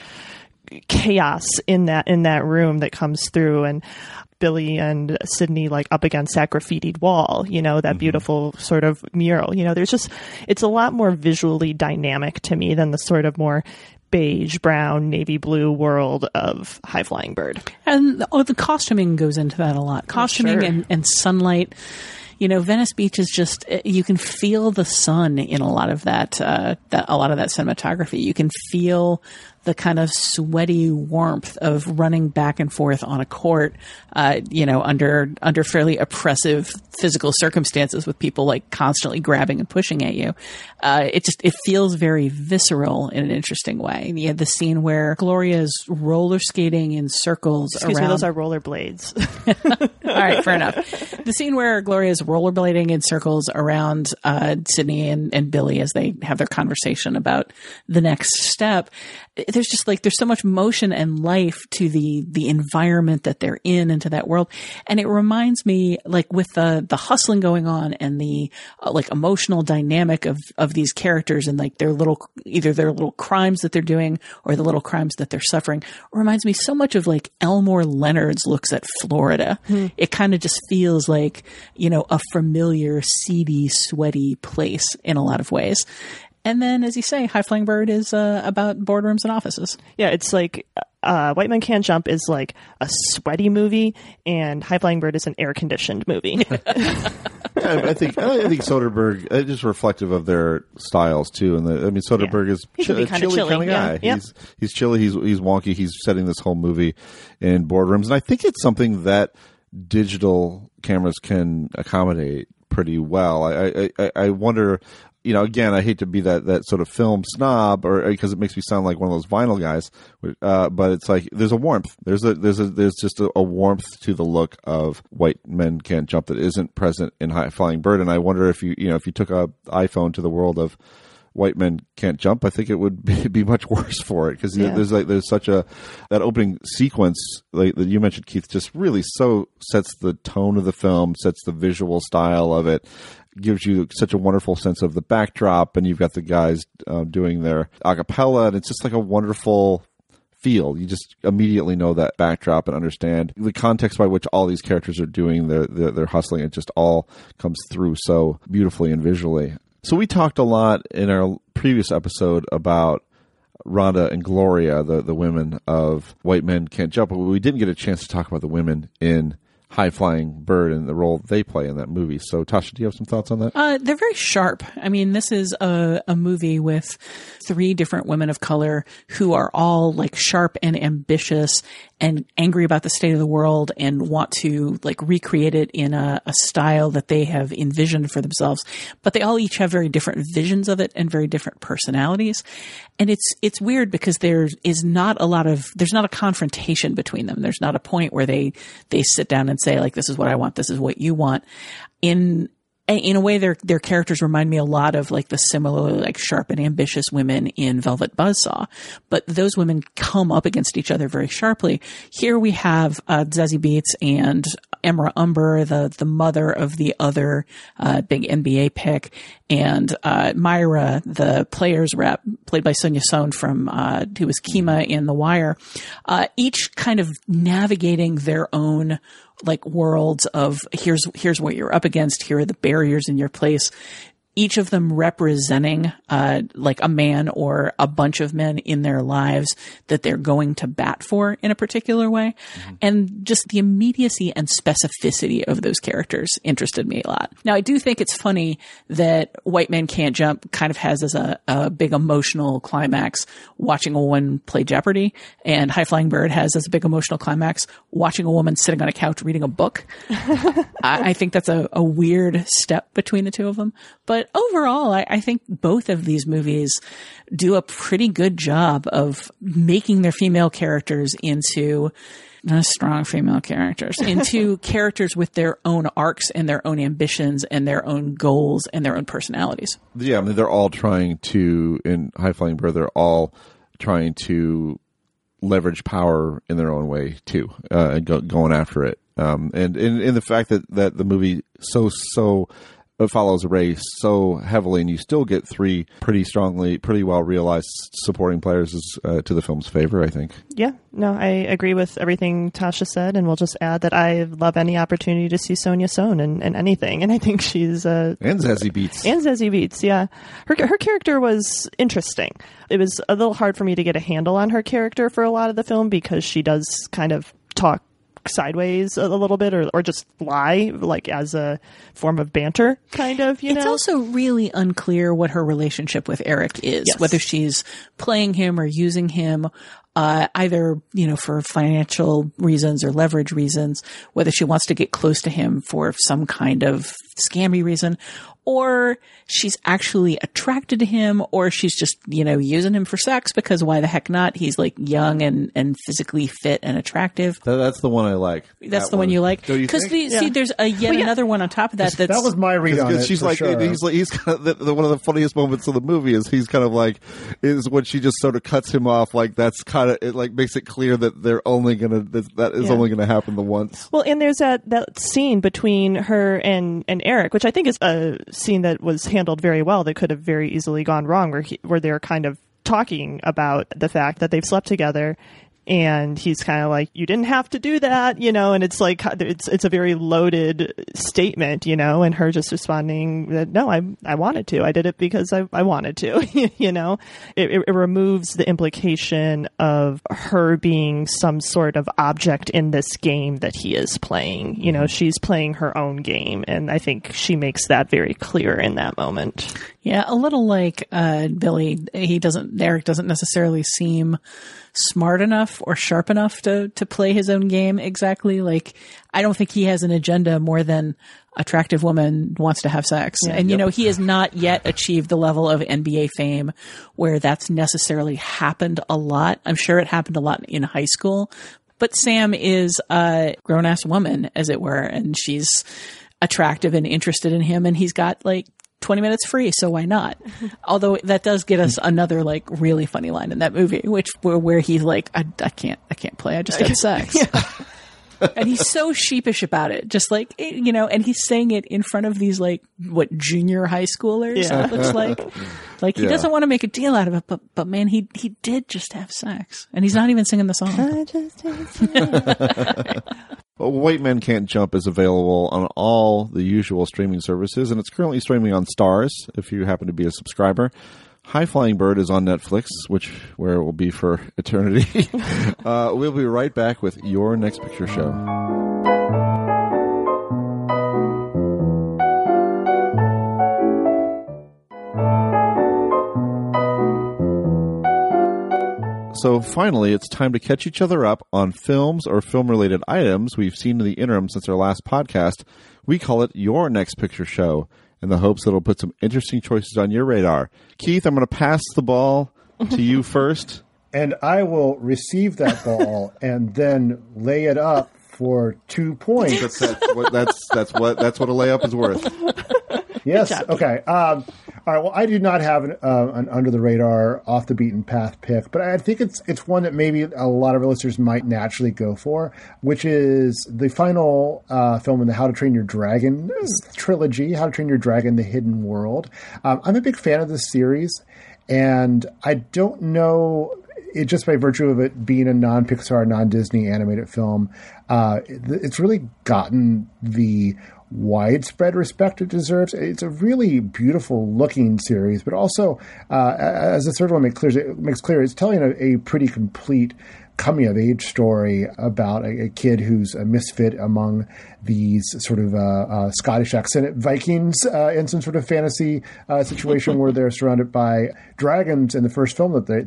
chaos in that room that comes through, and Billy and Sidney like up against that graffitied wall, that beautiful sort of mural. It's a lot more visually dynamic to me than the sort of more beige, brown, navy blue world of High Flying Bird. And the costuming goes into that a lot. Costuming and sunlight. Venice Beach is just, you can feel the sun in a lot of that cinematography. You can feel the kind of sweaty warmth of running back and forth on a court, under fairly oppressive physical circumstances with people like constantly grabbing and pushing at you. It feels very visceral in an interesting way. You have the scene where Gloria's roller skating in circles Excuse around. me, those are rollerblades. All right, fair enough. The scene where Gloria's rollerblading in circles around Sydney and Billy as they have their conversation about the next step. There's just there's so much motion and life to the environment that they're in and to that world. And it reminds me, with the hustling going on and the emotional dynamic of these characters and either their little crimes that they're doing or the little crimes that they're suffering, reminds me so much of Elmore Leonard's looks at Florida. It kind of just feels like, a familiar, seedy, sweaty place in a lot of ways. And then, as you say, High Flying Bird is about boardrooms and offices. Yeah, it's White Men Can't Jump is like a sweaty movie, and High Flying Bird is an air-conditioned movie. I think Soderbergh is just reflective of their styles too. And Soderbergh is a chilly kind of guy. Yeah. He's chilly. He's wonky. He's setting this whole movie in boardrooms, and I think it's something that digital cameras can accommodate pretty well. I wonder. Again, I hate to be that sort of film snob, or because it makes me sound like one of those vinyl guys. But it's there's a warmth. There's just a warmth to the look of White Men Can't Jump that isn't present in High Flying Bird. And I wonder if you took an iPhone to the world of White Men Can't Jump, I think it would be much worse for it, because there's such that opening sequence that you mentioned, Keith, just really so sets the tone of the film, sets the visual style of it. Gives you such a wonderful sense of the backdrop, and you've got the guys doing their a cappella, and it's just a wonderful feel. You just immediately know that backdrop and understand the context by which all these characters are doing their hustling. It just all comes through so beautifully and visually. So we talked a lot in our previous episode about Rhonda and Gloria, the women of White Men Can't Jump, but we didn't get a chance to talk about the women in High Flying Bird and the role they play in that movie. So, Tasha, do you have some thoughts on that? They're very sharp. I mean, this is a movie with 3 different women of color who are all sharp and ambitious and angry about the state of the world and want to recreate it in a style that they have envisioned for themselves. But they all each have very different visions of it and very different personalities. And it's weird because there's not a confrontation between them. There's not a point where they sit down and say, this is what I want, this is what you want. In a way, their characters remind me a lot of the similar sharp and ambitious women in Velvet Buzzsaw, but those women come up against each other very sharply. Here we have Zazie Beetz and Emra Umber, the mother of the other big NBA pick, and Myra, the players rep, played by Sonia Sohn from who was Kima in The Wire, each kind of navigating their own worlds of here's what you're up against, here are the barriers in your place, each of them representing a man or a bunch of men in their lives that they're going to bat for in a particular way. Mm-hmm. And just the immediacy and specificity of those characters interested me a lot. Now, I do think it's funny that White Men Can't Jump kind of has as a big emotional climax watching a woman play Jeopardy, and High Flying Bird has as a big emotional climax watching a woman sitting on a couch reading a book. I think that's a weird step between the two of them. But overall, I think both of these movies do a pretty good job of making their female characters into strong female characters, into characters with their own arcs and their own ambitions and their own goals and their own personalities. Yeah, I mean, they're all trying to, in High Flying Bird, they're all trying to leverage power in their own way too, and going after it. And in the fact that the movie so follows Ray so heavily, and you still get 3 pretty well realized supporting players to the film's favor, I think. Yeah, no, I agree with everything Tasha said, and we'll just add that I love any opportunity to see Sonia Sohn in anything, and I think she's and Zazie Beetz. And Zazie Beetz, yeah. Her character was interesting. It was a little hard for me to get a handle on her character for a lot of the film because she does kind of talk look sideways a little bit or just lie, like as a form of banter, kind of, you know? It's also really unclear what her relationship with Eric is, whether she's playing him or using him, either, for financial reasons or leverage reasons, whether she wants to get close to him for some kind of scammy reason, or she's actually attracted to him, or she's just, using him for sex because why the heck not? He's like young and physically fit and attractive. That's the one I like. That's the one you like? Because see, there's another one on top of that. That was my read on it. She's like, sure. he's kind of one of the funniest moments of the movie is he's kind of like, is when she just sort of cuts him off. Like that's kind of, it like makes it clear that they're only going to, that is only going to happen the once. Well, and there's that scene between her and Eric, which I think is a scene that was handled very well that could have very easily gone wrong, where they're kind of talking about the fact that they've slept together, and he's kind of like, you didn't have to do that, and it's like it's a very loaded statement, and her just responding that no, I wanted to, I did it because I wanted to. It removes the implication of her being some sort of object in this game that he is playing. She's playing her own game, and I think she makes that very clear in that moment. Yeah, a little like Billy. Eric doesn't necessarily seem smart enough or sharp enough to play his own game exactly. Like, I don't think he has an agenda more than attractive woman wants to have sex. Yeah, and, he has not yet achieved the level of NBA fame where that's necessarily happened a lot. I'm sure it happened a lot in high school, but Sam is a grown-ass woman, as it were, and she's attractive and interested in him, and he's got, 20 minutes free, so why not? Although that does get us another really funny line in that movie, where he's like, I can't play, I just had sex. And he's so sheepish about it, just and he's saying it in front of these junior high schoolers. Yeah. It looks like he doesn't want to make a deal out of it, but man, he did just have sex, and he's not even singing the song. I just had sex. White Men Can't Jump is available on all the usual streaming services, and it's currently streaming on Starz, if you happen to be a subscriber. High Flying Bird is on Netflix, where it will be for eternity. We'll be right back with Your Next Picture Show. So finally, it's time to catch each other up on films or film-related items we've seen in the interim since our last podcast. We call it Your Next Picture Show, in the hopes that it'll put some interesting choices on your radar. Keith, I'm going to pass the ball to you first. And I will receive that ball and then lay it up for 2 points. That's what a layup is worth. Yes. Okay. All right. Well, I do not have an under the radar, off the beaten path pick, but I think it's one that maybe a lot of our listeners might naturally go for, which is the final film in the How to Train Your Dragon trilogy, How to Train Your Dragon: The Hidden World. I'm a big fan of this series, and I don't know. It just by virtue of it being a non-Pixar, non-Disney animated film, it's really gotten the widespread respect it deserves. It's a really beautiful looking series, but also, as the third one makes clear, it's telling a pretty complete coming of age story about a kid who's a misfit among these sort of Scottish accent Vikings in some sort of fantasy situation where they're surrounded by dragons in the first film that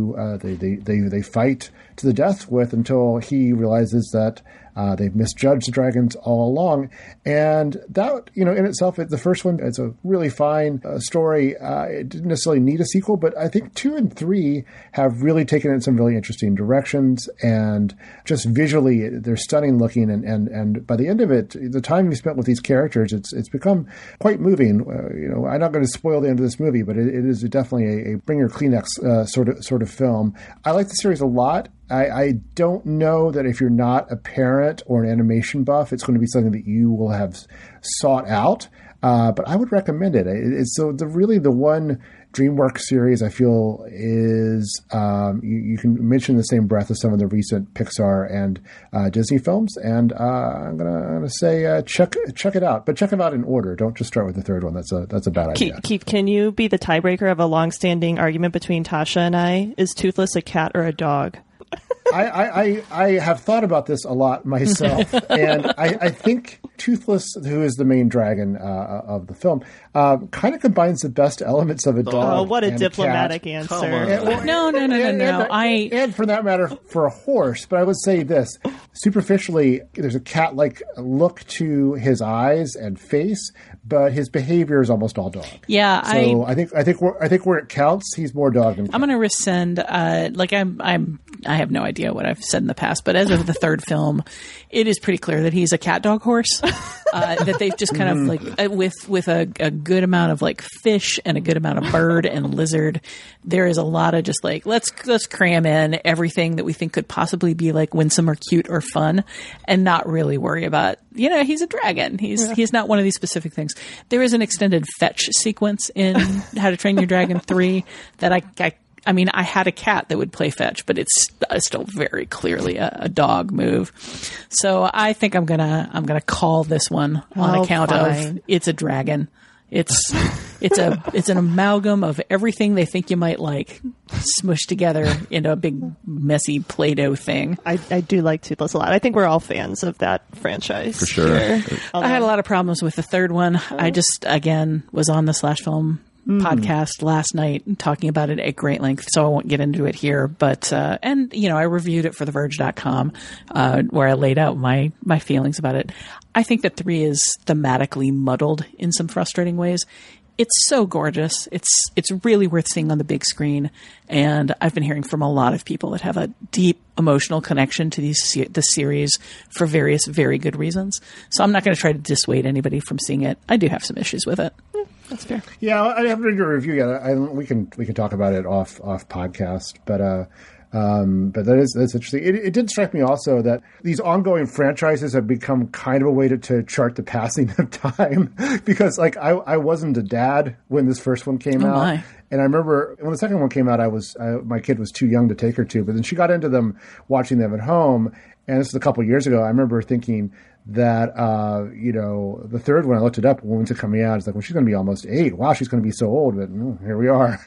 they fight to the death with, until he realizes that they've misjudged the dragons all along. And that, in itself, the first one, it's a really fine story. It didn't necessarily need a sequel, but I think 2 and 3 have really taken it in some really interesting directions. And just visually, they're stunning looking. And by the end of it, the time you spent with these characters, it's become quite moving. I'm not going to spoil the end of this movie, but it is definitely a bring your Kleenex sort of film. I like the series a lot. I don't know that if you're not a parent or an animation buff, it's going to be something that you will have sought out. But I would recommend it. It's the one DreamWorks series I feel is you can mention the same breath as some of the recent Pixar and Disney films. And I'm gonna say check it out, but check it out in order. Don't just start with the third one. That's a bad idea. Keith, can you be the tiebreaker of a long-standing argument between Tasha and I? Is Toothless a cat or a dog? I have thought about this a lot myself, and I think Toothless, who is the main dragon of the film, kind of combines the best elements of a dog. Oh, what a and diplomatic a cat. answer! No. And for that matter, for a horse. But I would say this: superficially, there's a cat-like look to his eyes and face, but his behavior is almost all dog. Yeah, so I think where it counts, he's more dog than cat. I'm going to rescind. I have no idea what I've said in the past, but as of the third film, it is pretty clear that he's a cat dog horse. That they've just kind of like with a good amount of like fish and a good amount of bird and lizard. There is a lot of just like let's cram in everything that we think could possibly be like winsome or cute or fun, and not really worry about he's a dragon. He's not one of these specific things. There is an extended fetch sequence in How to Train Your Dragon 3 that I mean, I had a cat that would play fetch, but it's still very clearly a dog move. So I think I'm gonna call this one on account of it's a dragon. It's an amalgam of everything they think you might like, smushed together into a big messy Play-Doh thing. I do like Toothless a lot. I think we're all fans of that franchise. For sure. I had a lot of problems with the third one. I just again was on the Slash Film podcast last night talking about it at great length, so I won't get into it here, but I reviewed it for TheVerge.com where I laid out my feelings about it. I think that 3 is thematically muddled in some frustrating ways. It's so gorgeous. It's really worth seeing on the big screen, and I've been hearing from a lot of people that have a deep emotional connection to the series for various very good reasons. So I'm not going to try to dissuade anybody from seeing it. I do have some issues with it. That's fair. Yeah, I haven't read your review yet. We can talk about it off podcast, but that's interesting. It did strike me also that these ongoing franchises have become kind of a way to chart the passing of time, because like I wasn't a dad when this first one came out. My. And I remember when the second one came out, my kid was too young to take her to, but then she got into them watching them at home. And this was a couple of years ago. I remember thinking that, the third one, I looked it up when it was coming out. It's like, well, she's going to be almost 8. Wow, she's going to be so old. But here we are.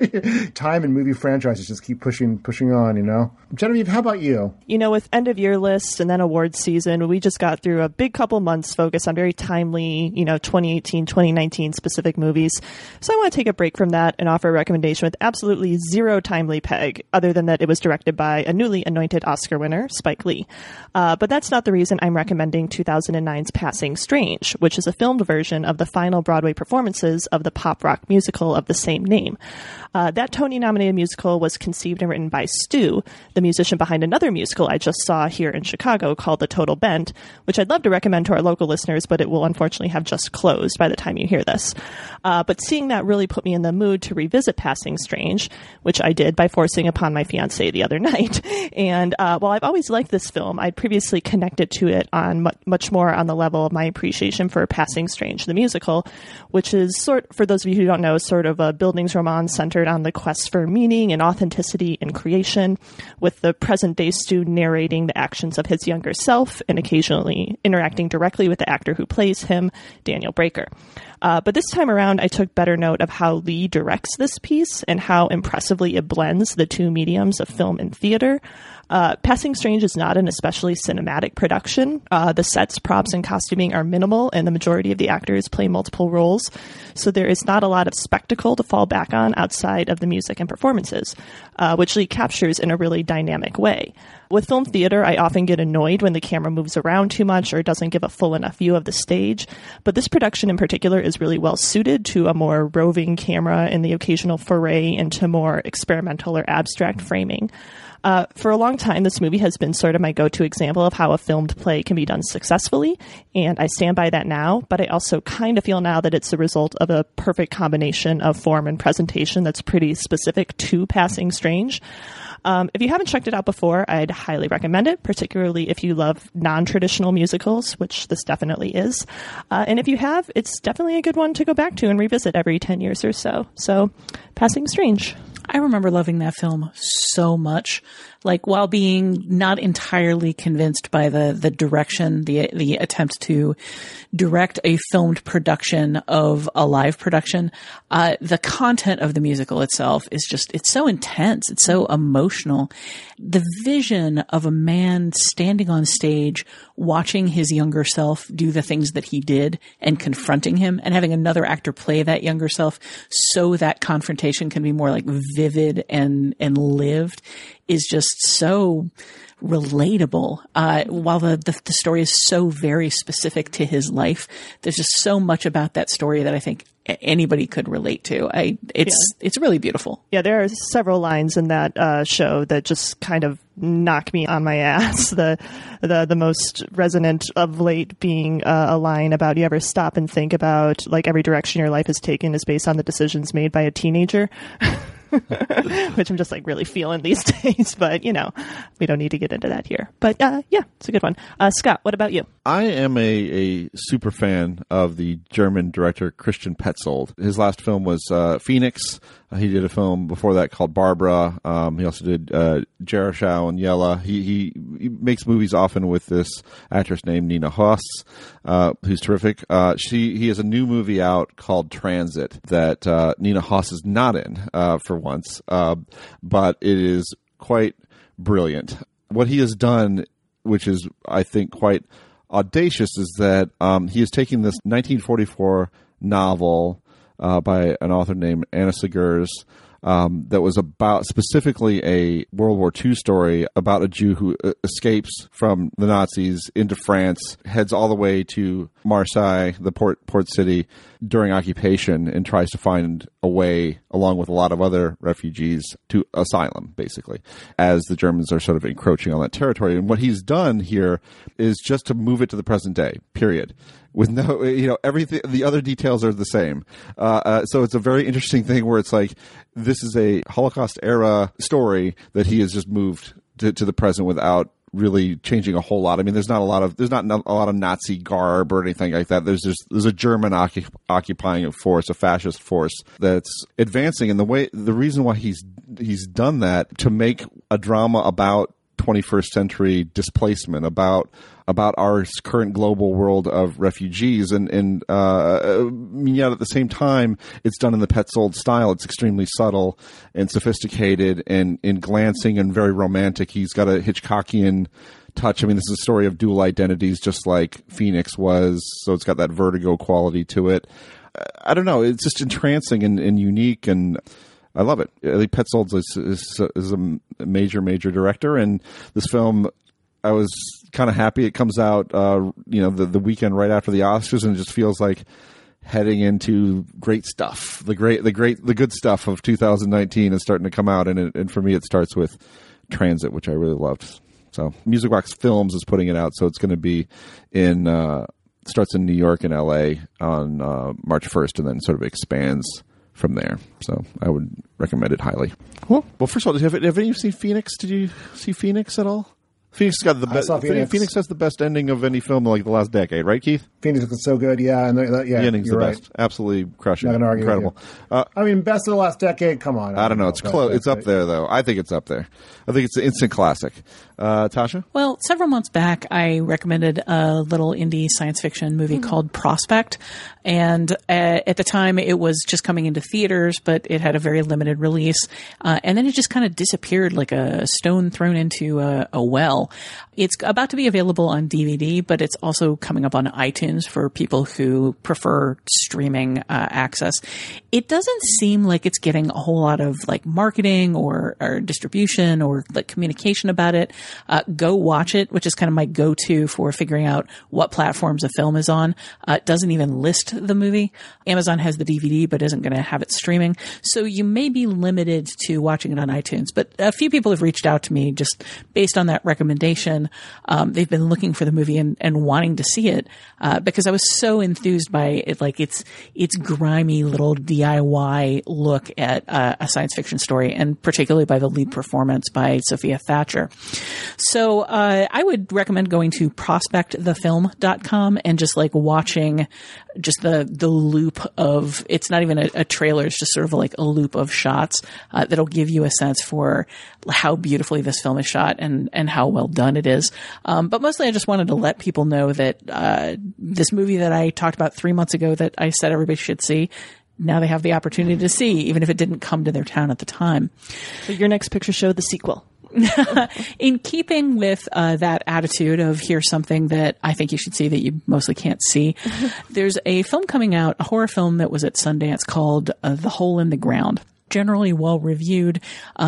Time and movie franchises just keep pushing on, Genevieve, how about you? With end of year lists and then awards season, we just got through a big couple months focused on very timely, 2018, 2019 specific movies. So I want to take a break from that and offer a recommendation with absolutely zero timely peg, other than that it was directed by a newly anointed Oscar winner, Spike Lee. But that's not the reason I'm recommending 2009's Passing Strange, which is a filmed version of the final Broadway performances of the pop rock musical of the same name. That Tony-nominated musical was conceived and written by Stu, the musician behind another musical I just saw here in Chicago called The Total Bent, which I'd love to recommend to our local listeners, but it will unfortunately have just closed by the time you hear this. But seeing that really put me in the mood to revisit Passing Strange, which I did by forcing upon my fiancé the other night. And while I've always liked this film, I'd previously connected to it on much more on the level of my appreciation for Passing Strange, the musical, which is for those of you who don't know, sort of a Bildungsroman centered on the quest for meaning and authenticity in creation, with the present-day Stu narrating the actions of his younger self and occasionally interacting directly with the actor who plays him, Daniel Breaker. But this time around, I took better note of how Lee directs this piece and how impressively it blends the two mediums of film and theater. Passing Strange is not an especially cinematic production. The sets, props, and costuming are minimal, and the majority of the actors play multiple roles. So there is not a lot of spectacle to fall back on outside of the music and performances, which Lee captures in a really dynamic way. With film theater, I often get annoyed when the camera moves around too much or doesn't give a full enough view of the stage. But this production in particular is really well suited to a more roving camera and the occasional foray into more experimental or abstract framing. For a long time, this movie has been sort of my go-to example of how a filmed play can be done successfully, and I stand by that now, but I also kind of feel now that it's the result of a perfect combination of form and presentation that's pretty specific to Passing Strange. If you haven't checked it out before, I'd highly recommend it, particularly if you love non-traditional musicals, which this definitely is. And if you have, it's definitely a good one to go back to and revisit every 10 years or so. So, Passing Strange. I remember loving that film so much. Like, while being not entirely convinced by the direction, the attempt to direct a filmed production of a live production, the content of the musical itself is just, it's so intense. It's so emotional. The vision of a man standing on stage, watching his younger self do the things that he did and confronting him, and having another actor play that younger self so that confrontation can be more like vivid and lived, is just so relatable. While the story is so very specific to his life, there's just so much about that story that I think anybody could relate to. It's really beautiful. Yeah, there are several lines in that show that just kind of knock me on my ass. The most resonant of late being a line about, you ever stop and think about, like, every direction your life has taken is based on the decisions made by a teenager. Which I'm just like really feeling these days, but we don't need to get into that here. But yeah, it's a good one. Scott, what about you? I am a super fan of the German director Christian Petzold. His last film was Phoenix. He did a film before that called Barbara. He also did Jerichow and Yella. He makes movies often with this actress named Nina Hoss, who's terrific. He has a new movie out called Transit that Nina Hoss is not in for once, but it is quite brilliant. What he has done, which is, I think, quite audacious, is that he is taking this 1944 novel by an author named Anna Segers that was about specifically a World War II story about a Jew who escapes from the Nazis into France, heads all the way to Marseille, the port city, during occupation, and tries to find a way, along with a lot of other refugees, to asylum, basically, as the Germans are sort of encroaching on that territory. And what he's done here is just to move it to the present day, period. With no, everything, the other details are the same. So it's a very interesting thing where it's like, this is a Holocaust era story that he has just moved to the present without really changing a whole lot. I mean, there's not a lot of Nazi garb or anything like that. There's a German occupying force, a fascist force that's advancing. And the reason why he's done that, to make a drama about 21st century displacement, about our current global world of refugees, and yet at the same time, it's done in the Petzold style. It's extremely subtle and sophisticated and glancing and very romantic. He's got a Hitchcockian touch. I mean, this is a story of dual identities, just like Phoenix was. So it's got that Vertigo quality to it. I don't know. It's just entrancing and unique, and I love it. I think Petzold is a major director, and this film, I was kind of happy it comes out, the weekend right after the Oscars, and it just feels like heading into great stuff. The good stuff of 2019 is starting to come out, and for me, it starts with Transit, which I really loved. So Music Box Films is putting it out, so it's going to be starts in New York and LA on March 1st, and then sort of expands from there. So I would recommend it highly. Cool. Well, first of all, have any of you seen Phoenix? Did you see Phoenix at all? Phoenix got the best. Phoenix has the best ending of any film in like the last decade, right, Keith? Phoenix was so good, yeah, and the ending's the right. best. Absolutely crushing. Not gonna argue. Incredible. I mean, best of the last decade. Come on. I don't know. It's close. It's up there, though. I think it's up there. I think it's an instant classic. Tasha? Well, several months back, I recommended a little indie science fiction movie called Prospect. And at the time, it was just coming into theaters, but it had a very limited release. And then it just kind of disappeared like a stone thrown into a well. It's about to be available on DVD, but it's also coming up on iTunes for people who prefer streaming access. It doesn't seem like it's getting a whole lot of like marketing or distribution or like communication about it. Go watch it, which is kind of my go-to for figuring out what platforms a film is on. It doesn't even list the movie. Amazon has the DVD, but isn't going to have it streaming. So you may be limited to watching it on iTunes. But a few people have reached out to me just based on that recommendation recommendation. They've been looking for the movie and wanting to see it, because I was so enthused by it. Like its grimy little DIY look at a science fiction story, and particularly by the lead performance by Sophia Thatcher. So, I would recommend going to prospectthefilm.com and just like watching just the loop of, it's not even a trailer, it's just sort of like a loop of shots that'll give you a sense for how beautifully this film is shot and how well done it is. But mostly I just wanted to let people know that this movie that I talked about 3 months ago that I said everybody should see, now they have the opportunity to see, even if it didn't come to their town at the time. So your next picture show, the sequel. In keeping with that attitude of here's something that I think you should see that you mostly can't see, there's a film coming out, a horror film that was at Sundance called The Hole in the Ground. Generally well reviewed.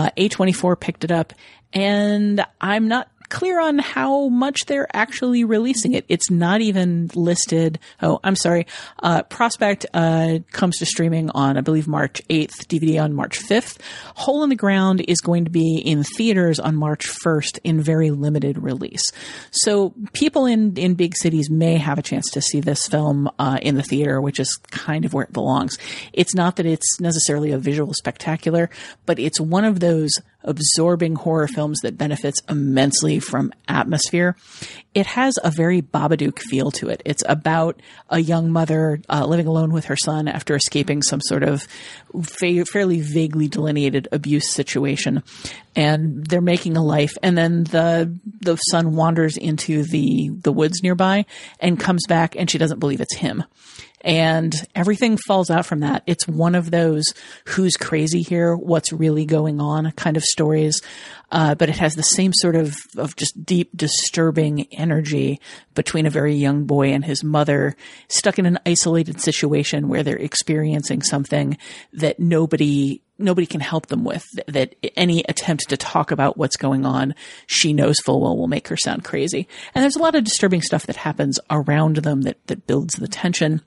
A24 picked it up, and I'm not clear on how much they're actually releasing it. It's not even listed. Oh, I'm sorry. Prospect comes to streaming on, I believe, March 8th, DVD on March 5th. Hole in the Ground is going to be in theaters on March 1st in very limited release. So people in big cities may have a chance to see this film in the theater, which is kind of where it belongs. It's not that it's necessarily a visual spectacular, but it's one of those absorbing horror films that benefits immensely from atmosphere. It has a very Babadook feel to it. It's about a young mother living alone with her son after escaping some sort of fairly vaguely delineated abuse situation. And they're making a life. And then the son wanders into the woods nearby and comes back, and she doesn't believe it's him. And everything falls out from that. It's one of those who's crazy here, what's really going on kind of stories. But it has the same sort of just deep, disturbing energy between a very young boy and his mother stuck in an isolated situation where they're experiencing something that nobody can help them with, that any attempt to talk about what's going on, she knows full well will make her sound crazy. And there's a lot of disturbing stuff that happens around them that builds the tension.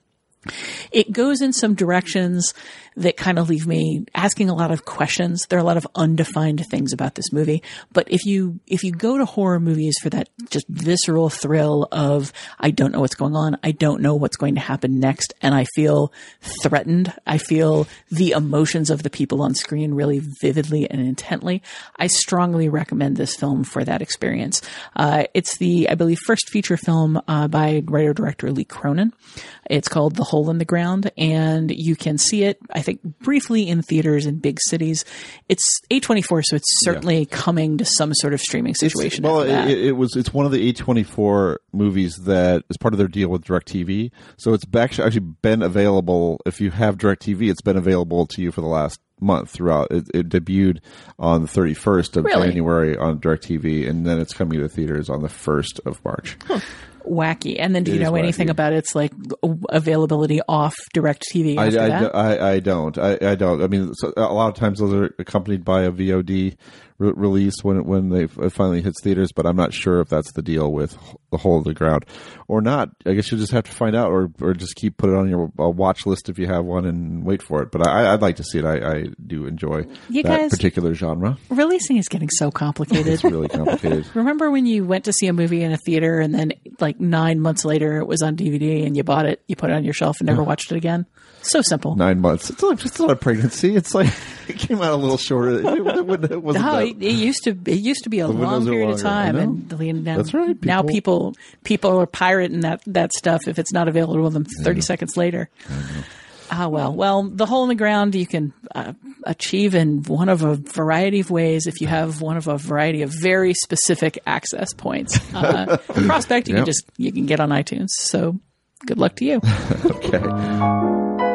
It goes in some directions that kind of leave me asking a lot of questions. There are a lot of undefined things about this movie. But if you go to horror movies for that just visceral thrill of, I don't know what's going on, I don't know what's going to happen next, and I feel threatened, I feel the emotions of the people on screen really vividly and intently, I strongly recommend this film for that experience. It's the, I believe, first feature film by writer-director Lee Cronin. It's called The Hole in the Ground, and you can see it, I think, briefly in theaters in big cities. It's A24, so it's certainly coming to some sort of streaming situation. It's one of the A24 movies that is part of their deal with DirecTV. So it's actually been available. If you have DirecTV, it's been available to you for the last month throughout. It debuted on the 31st of January on DirecTV, and then it's coming to theaters on the 1st of March. Huh. Wacky. And then do you know anything about its like availability off DirecTV after that? I don't. I don't. I mean, a lot of times those are accompanied by a VOD release when they finally hits theaters, but I'm not sure if that's the deal with The Hole in the Ground or not. I guess you'll just have to find out, or just put it on your watch list if you have one and wait for it. But I'd like to see it. I do enjoy that particular genre. Releasing is getting so complicated. It's really complicated. Remember when you went to see a movie in a theater and then like 9 months later it was on DVD and you bought it, you put it on your shelf and never watched it again? So simple. 9 months. It's just not a pregnancy. It's like it came out a little shorter. It used to be a long period of time, and now, that's right. Now people are pirating that stuff if it's not available to them 30 seconds later. Well, The Hole in the Ground you can achieve in one of a variety of ways if you have one of a variety of very specific access points. Prospect you can get on iTunes. So good luck to you. Okay.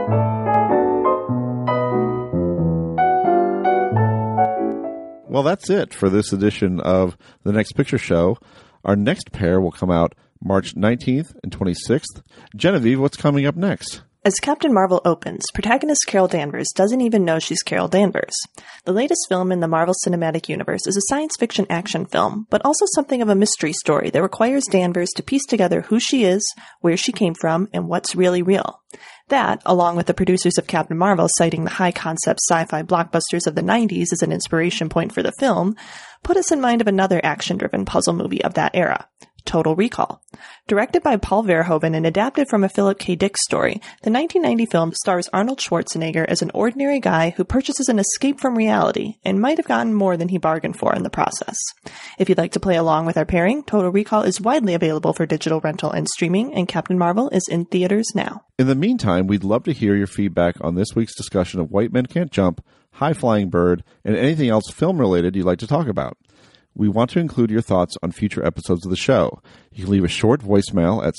Well, that's it for this edition of The Next Picture Show. Our next pair will come out March 19th and 26th. Genevieve, what's coming up next? As Captain Marvel opens, protagonist Carol Danvers doesn't even know she's Carol Danvers. The latest film in the Marvel Cinematic Universe is a science fiction action film, but also something of a mystery story that requires Danvers to piece together who she is, where she came from, and what's really real. That, along with the producers of Captain Marvel citing the high-concept sci-fi blockbusters of the 90s as an inspiration point for the film, put us in mind of another action-driven puzzle movie of that era, Total Recall. Directed by Paul Verhoeven and adapted from a Philip K. Dick story, the 1990 film stars Arnold Schwarzenegger as an ordinary guy who purchases an escape from reality and might have gotten more than he bargained for in the process. If you'd like to play along with our pairing, Total Recall is widely available for digital rental and streaming, and Captain Marvel is in theaters now. In the meantime, we'd love to hear your feedback on this week's discussion of White Men Can't Jump, High Flying Bird, and anything else film-related you'd like to talk about. We want to include your thoughts on future episodes of the show. You can leave a short voicemail at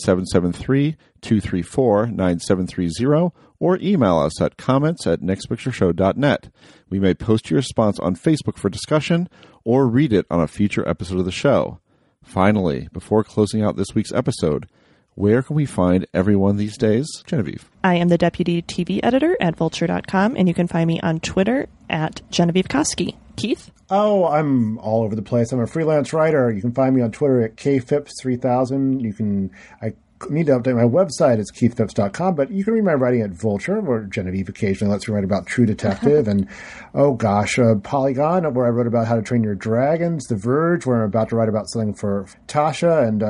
773-234-9730 or email us at comments@nextpictureshow.net. We may post your response on Facebook for discussion or read it on a future episode of the show. Finally, before closing out this week's episode, where can we find everyone these days? Genevieve. I am the deputy TV editor at vulture.com, and you can find me on Twitter at Genevieve Koski. Keith? Oh, I'm all over the place. I'm a freelance writer. You can find me on Twitter at kphipps3000. I need to update my website. It's keithphipps.com, but you can read my writing at Vulture, where Genevieve occasionally lets me write about True Detective, and Polygon, where I wrote about How to Train Your Dragons, The Verge, where I'm about to write about something for Tasha, and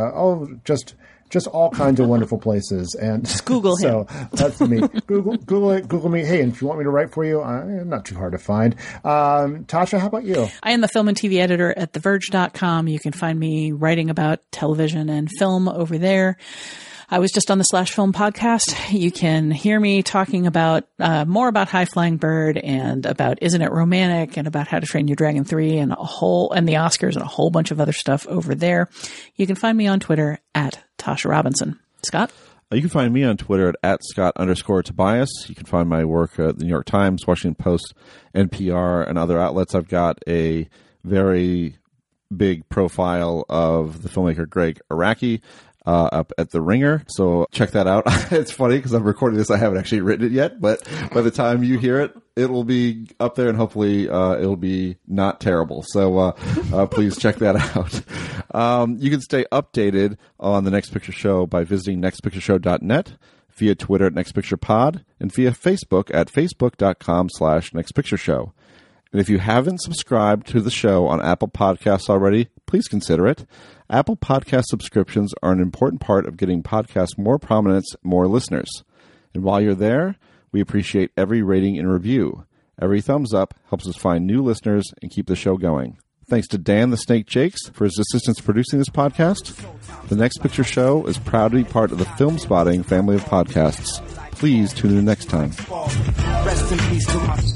just all kinds of wonderful places. And just Google him. So that's me. Google it. Google me. Hey, and if you want me to write for you, not too hard to find. Tasha, how about you? I am the film and TV editor at TheVerge.com. You can find me writing about television and film over there. I was just on the Slash Film podcast. You can hear me talking about more about High Flying Bird and about Isn't It Romantic and about How to Train Your Dragon 3 and the Oscars and a whole bunch of other stuff over there. You can find me on Twitter at Tasha Robinson. Scott? You can find me on Twitter at Scott_Tobias. You can find my work at the New York Times, Washington Post, NPR, and other outlets. I've got a very big profile of the filmmaker Greg Araki up at The Ringer. So check that out. It's funny because I'm recording this. I haven't actually written it yet, but by the time you hear it, it will be up there and hopefully it'll be not terrible. So please check that out. You can stay updated on The Next Picture Show by visiting nextpictureshow.net, via Twitter at nextpicturepod, and via Facebook at facebook.com/nextpictureshow. And if you haven't subscribed to the show on Apple Podcasts already, please consider it. Apple Podcast subscriptions are an important part of getting podcasts more prominence, more listeners. And while you're there, we appreciate every rating and review. Every thumbs up helps us find new listeners and keep the show going. Thanks to Dan the Snake Jakes for his assistance producing this podcast. The Next Picture Show is proud to be part of the Film Spotting family of podcasts. Please tune in next time. Rest in peace to my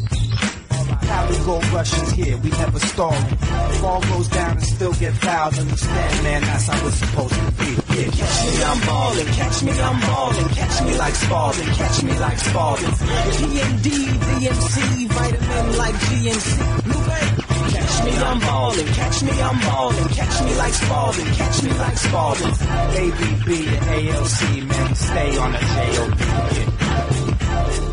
Cali gold rushes here, we never stalling. Ball goes down and still get fouled. Understand, man, that's how it's supposed to be. Yeah, catch me, I'm ballin'. Catch me, I'm ballin'. Catch me like Spalding. Catch me like Spalding. PMD, DMC, vitamin like GNC. Catch me, I'm ballin'. Catch me, I'm ballin'. Catch me like Spalding. Catch me like Spalding. ABB and ALC, man, stay on the J.O.B.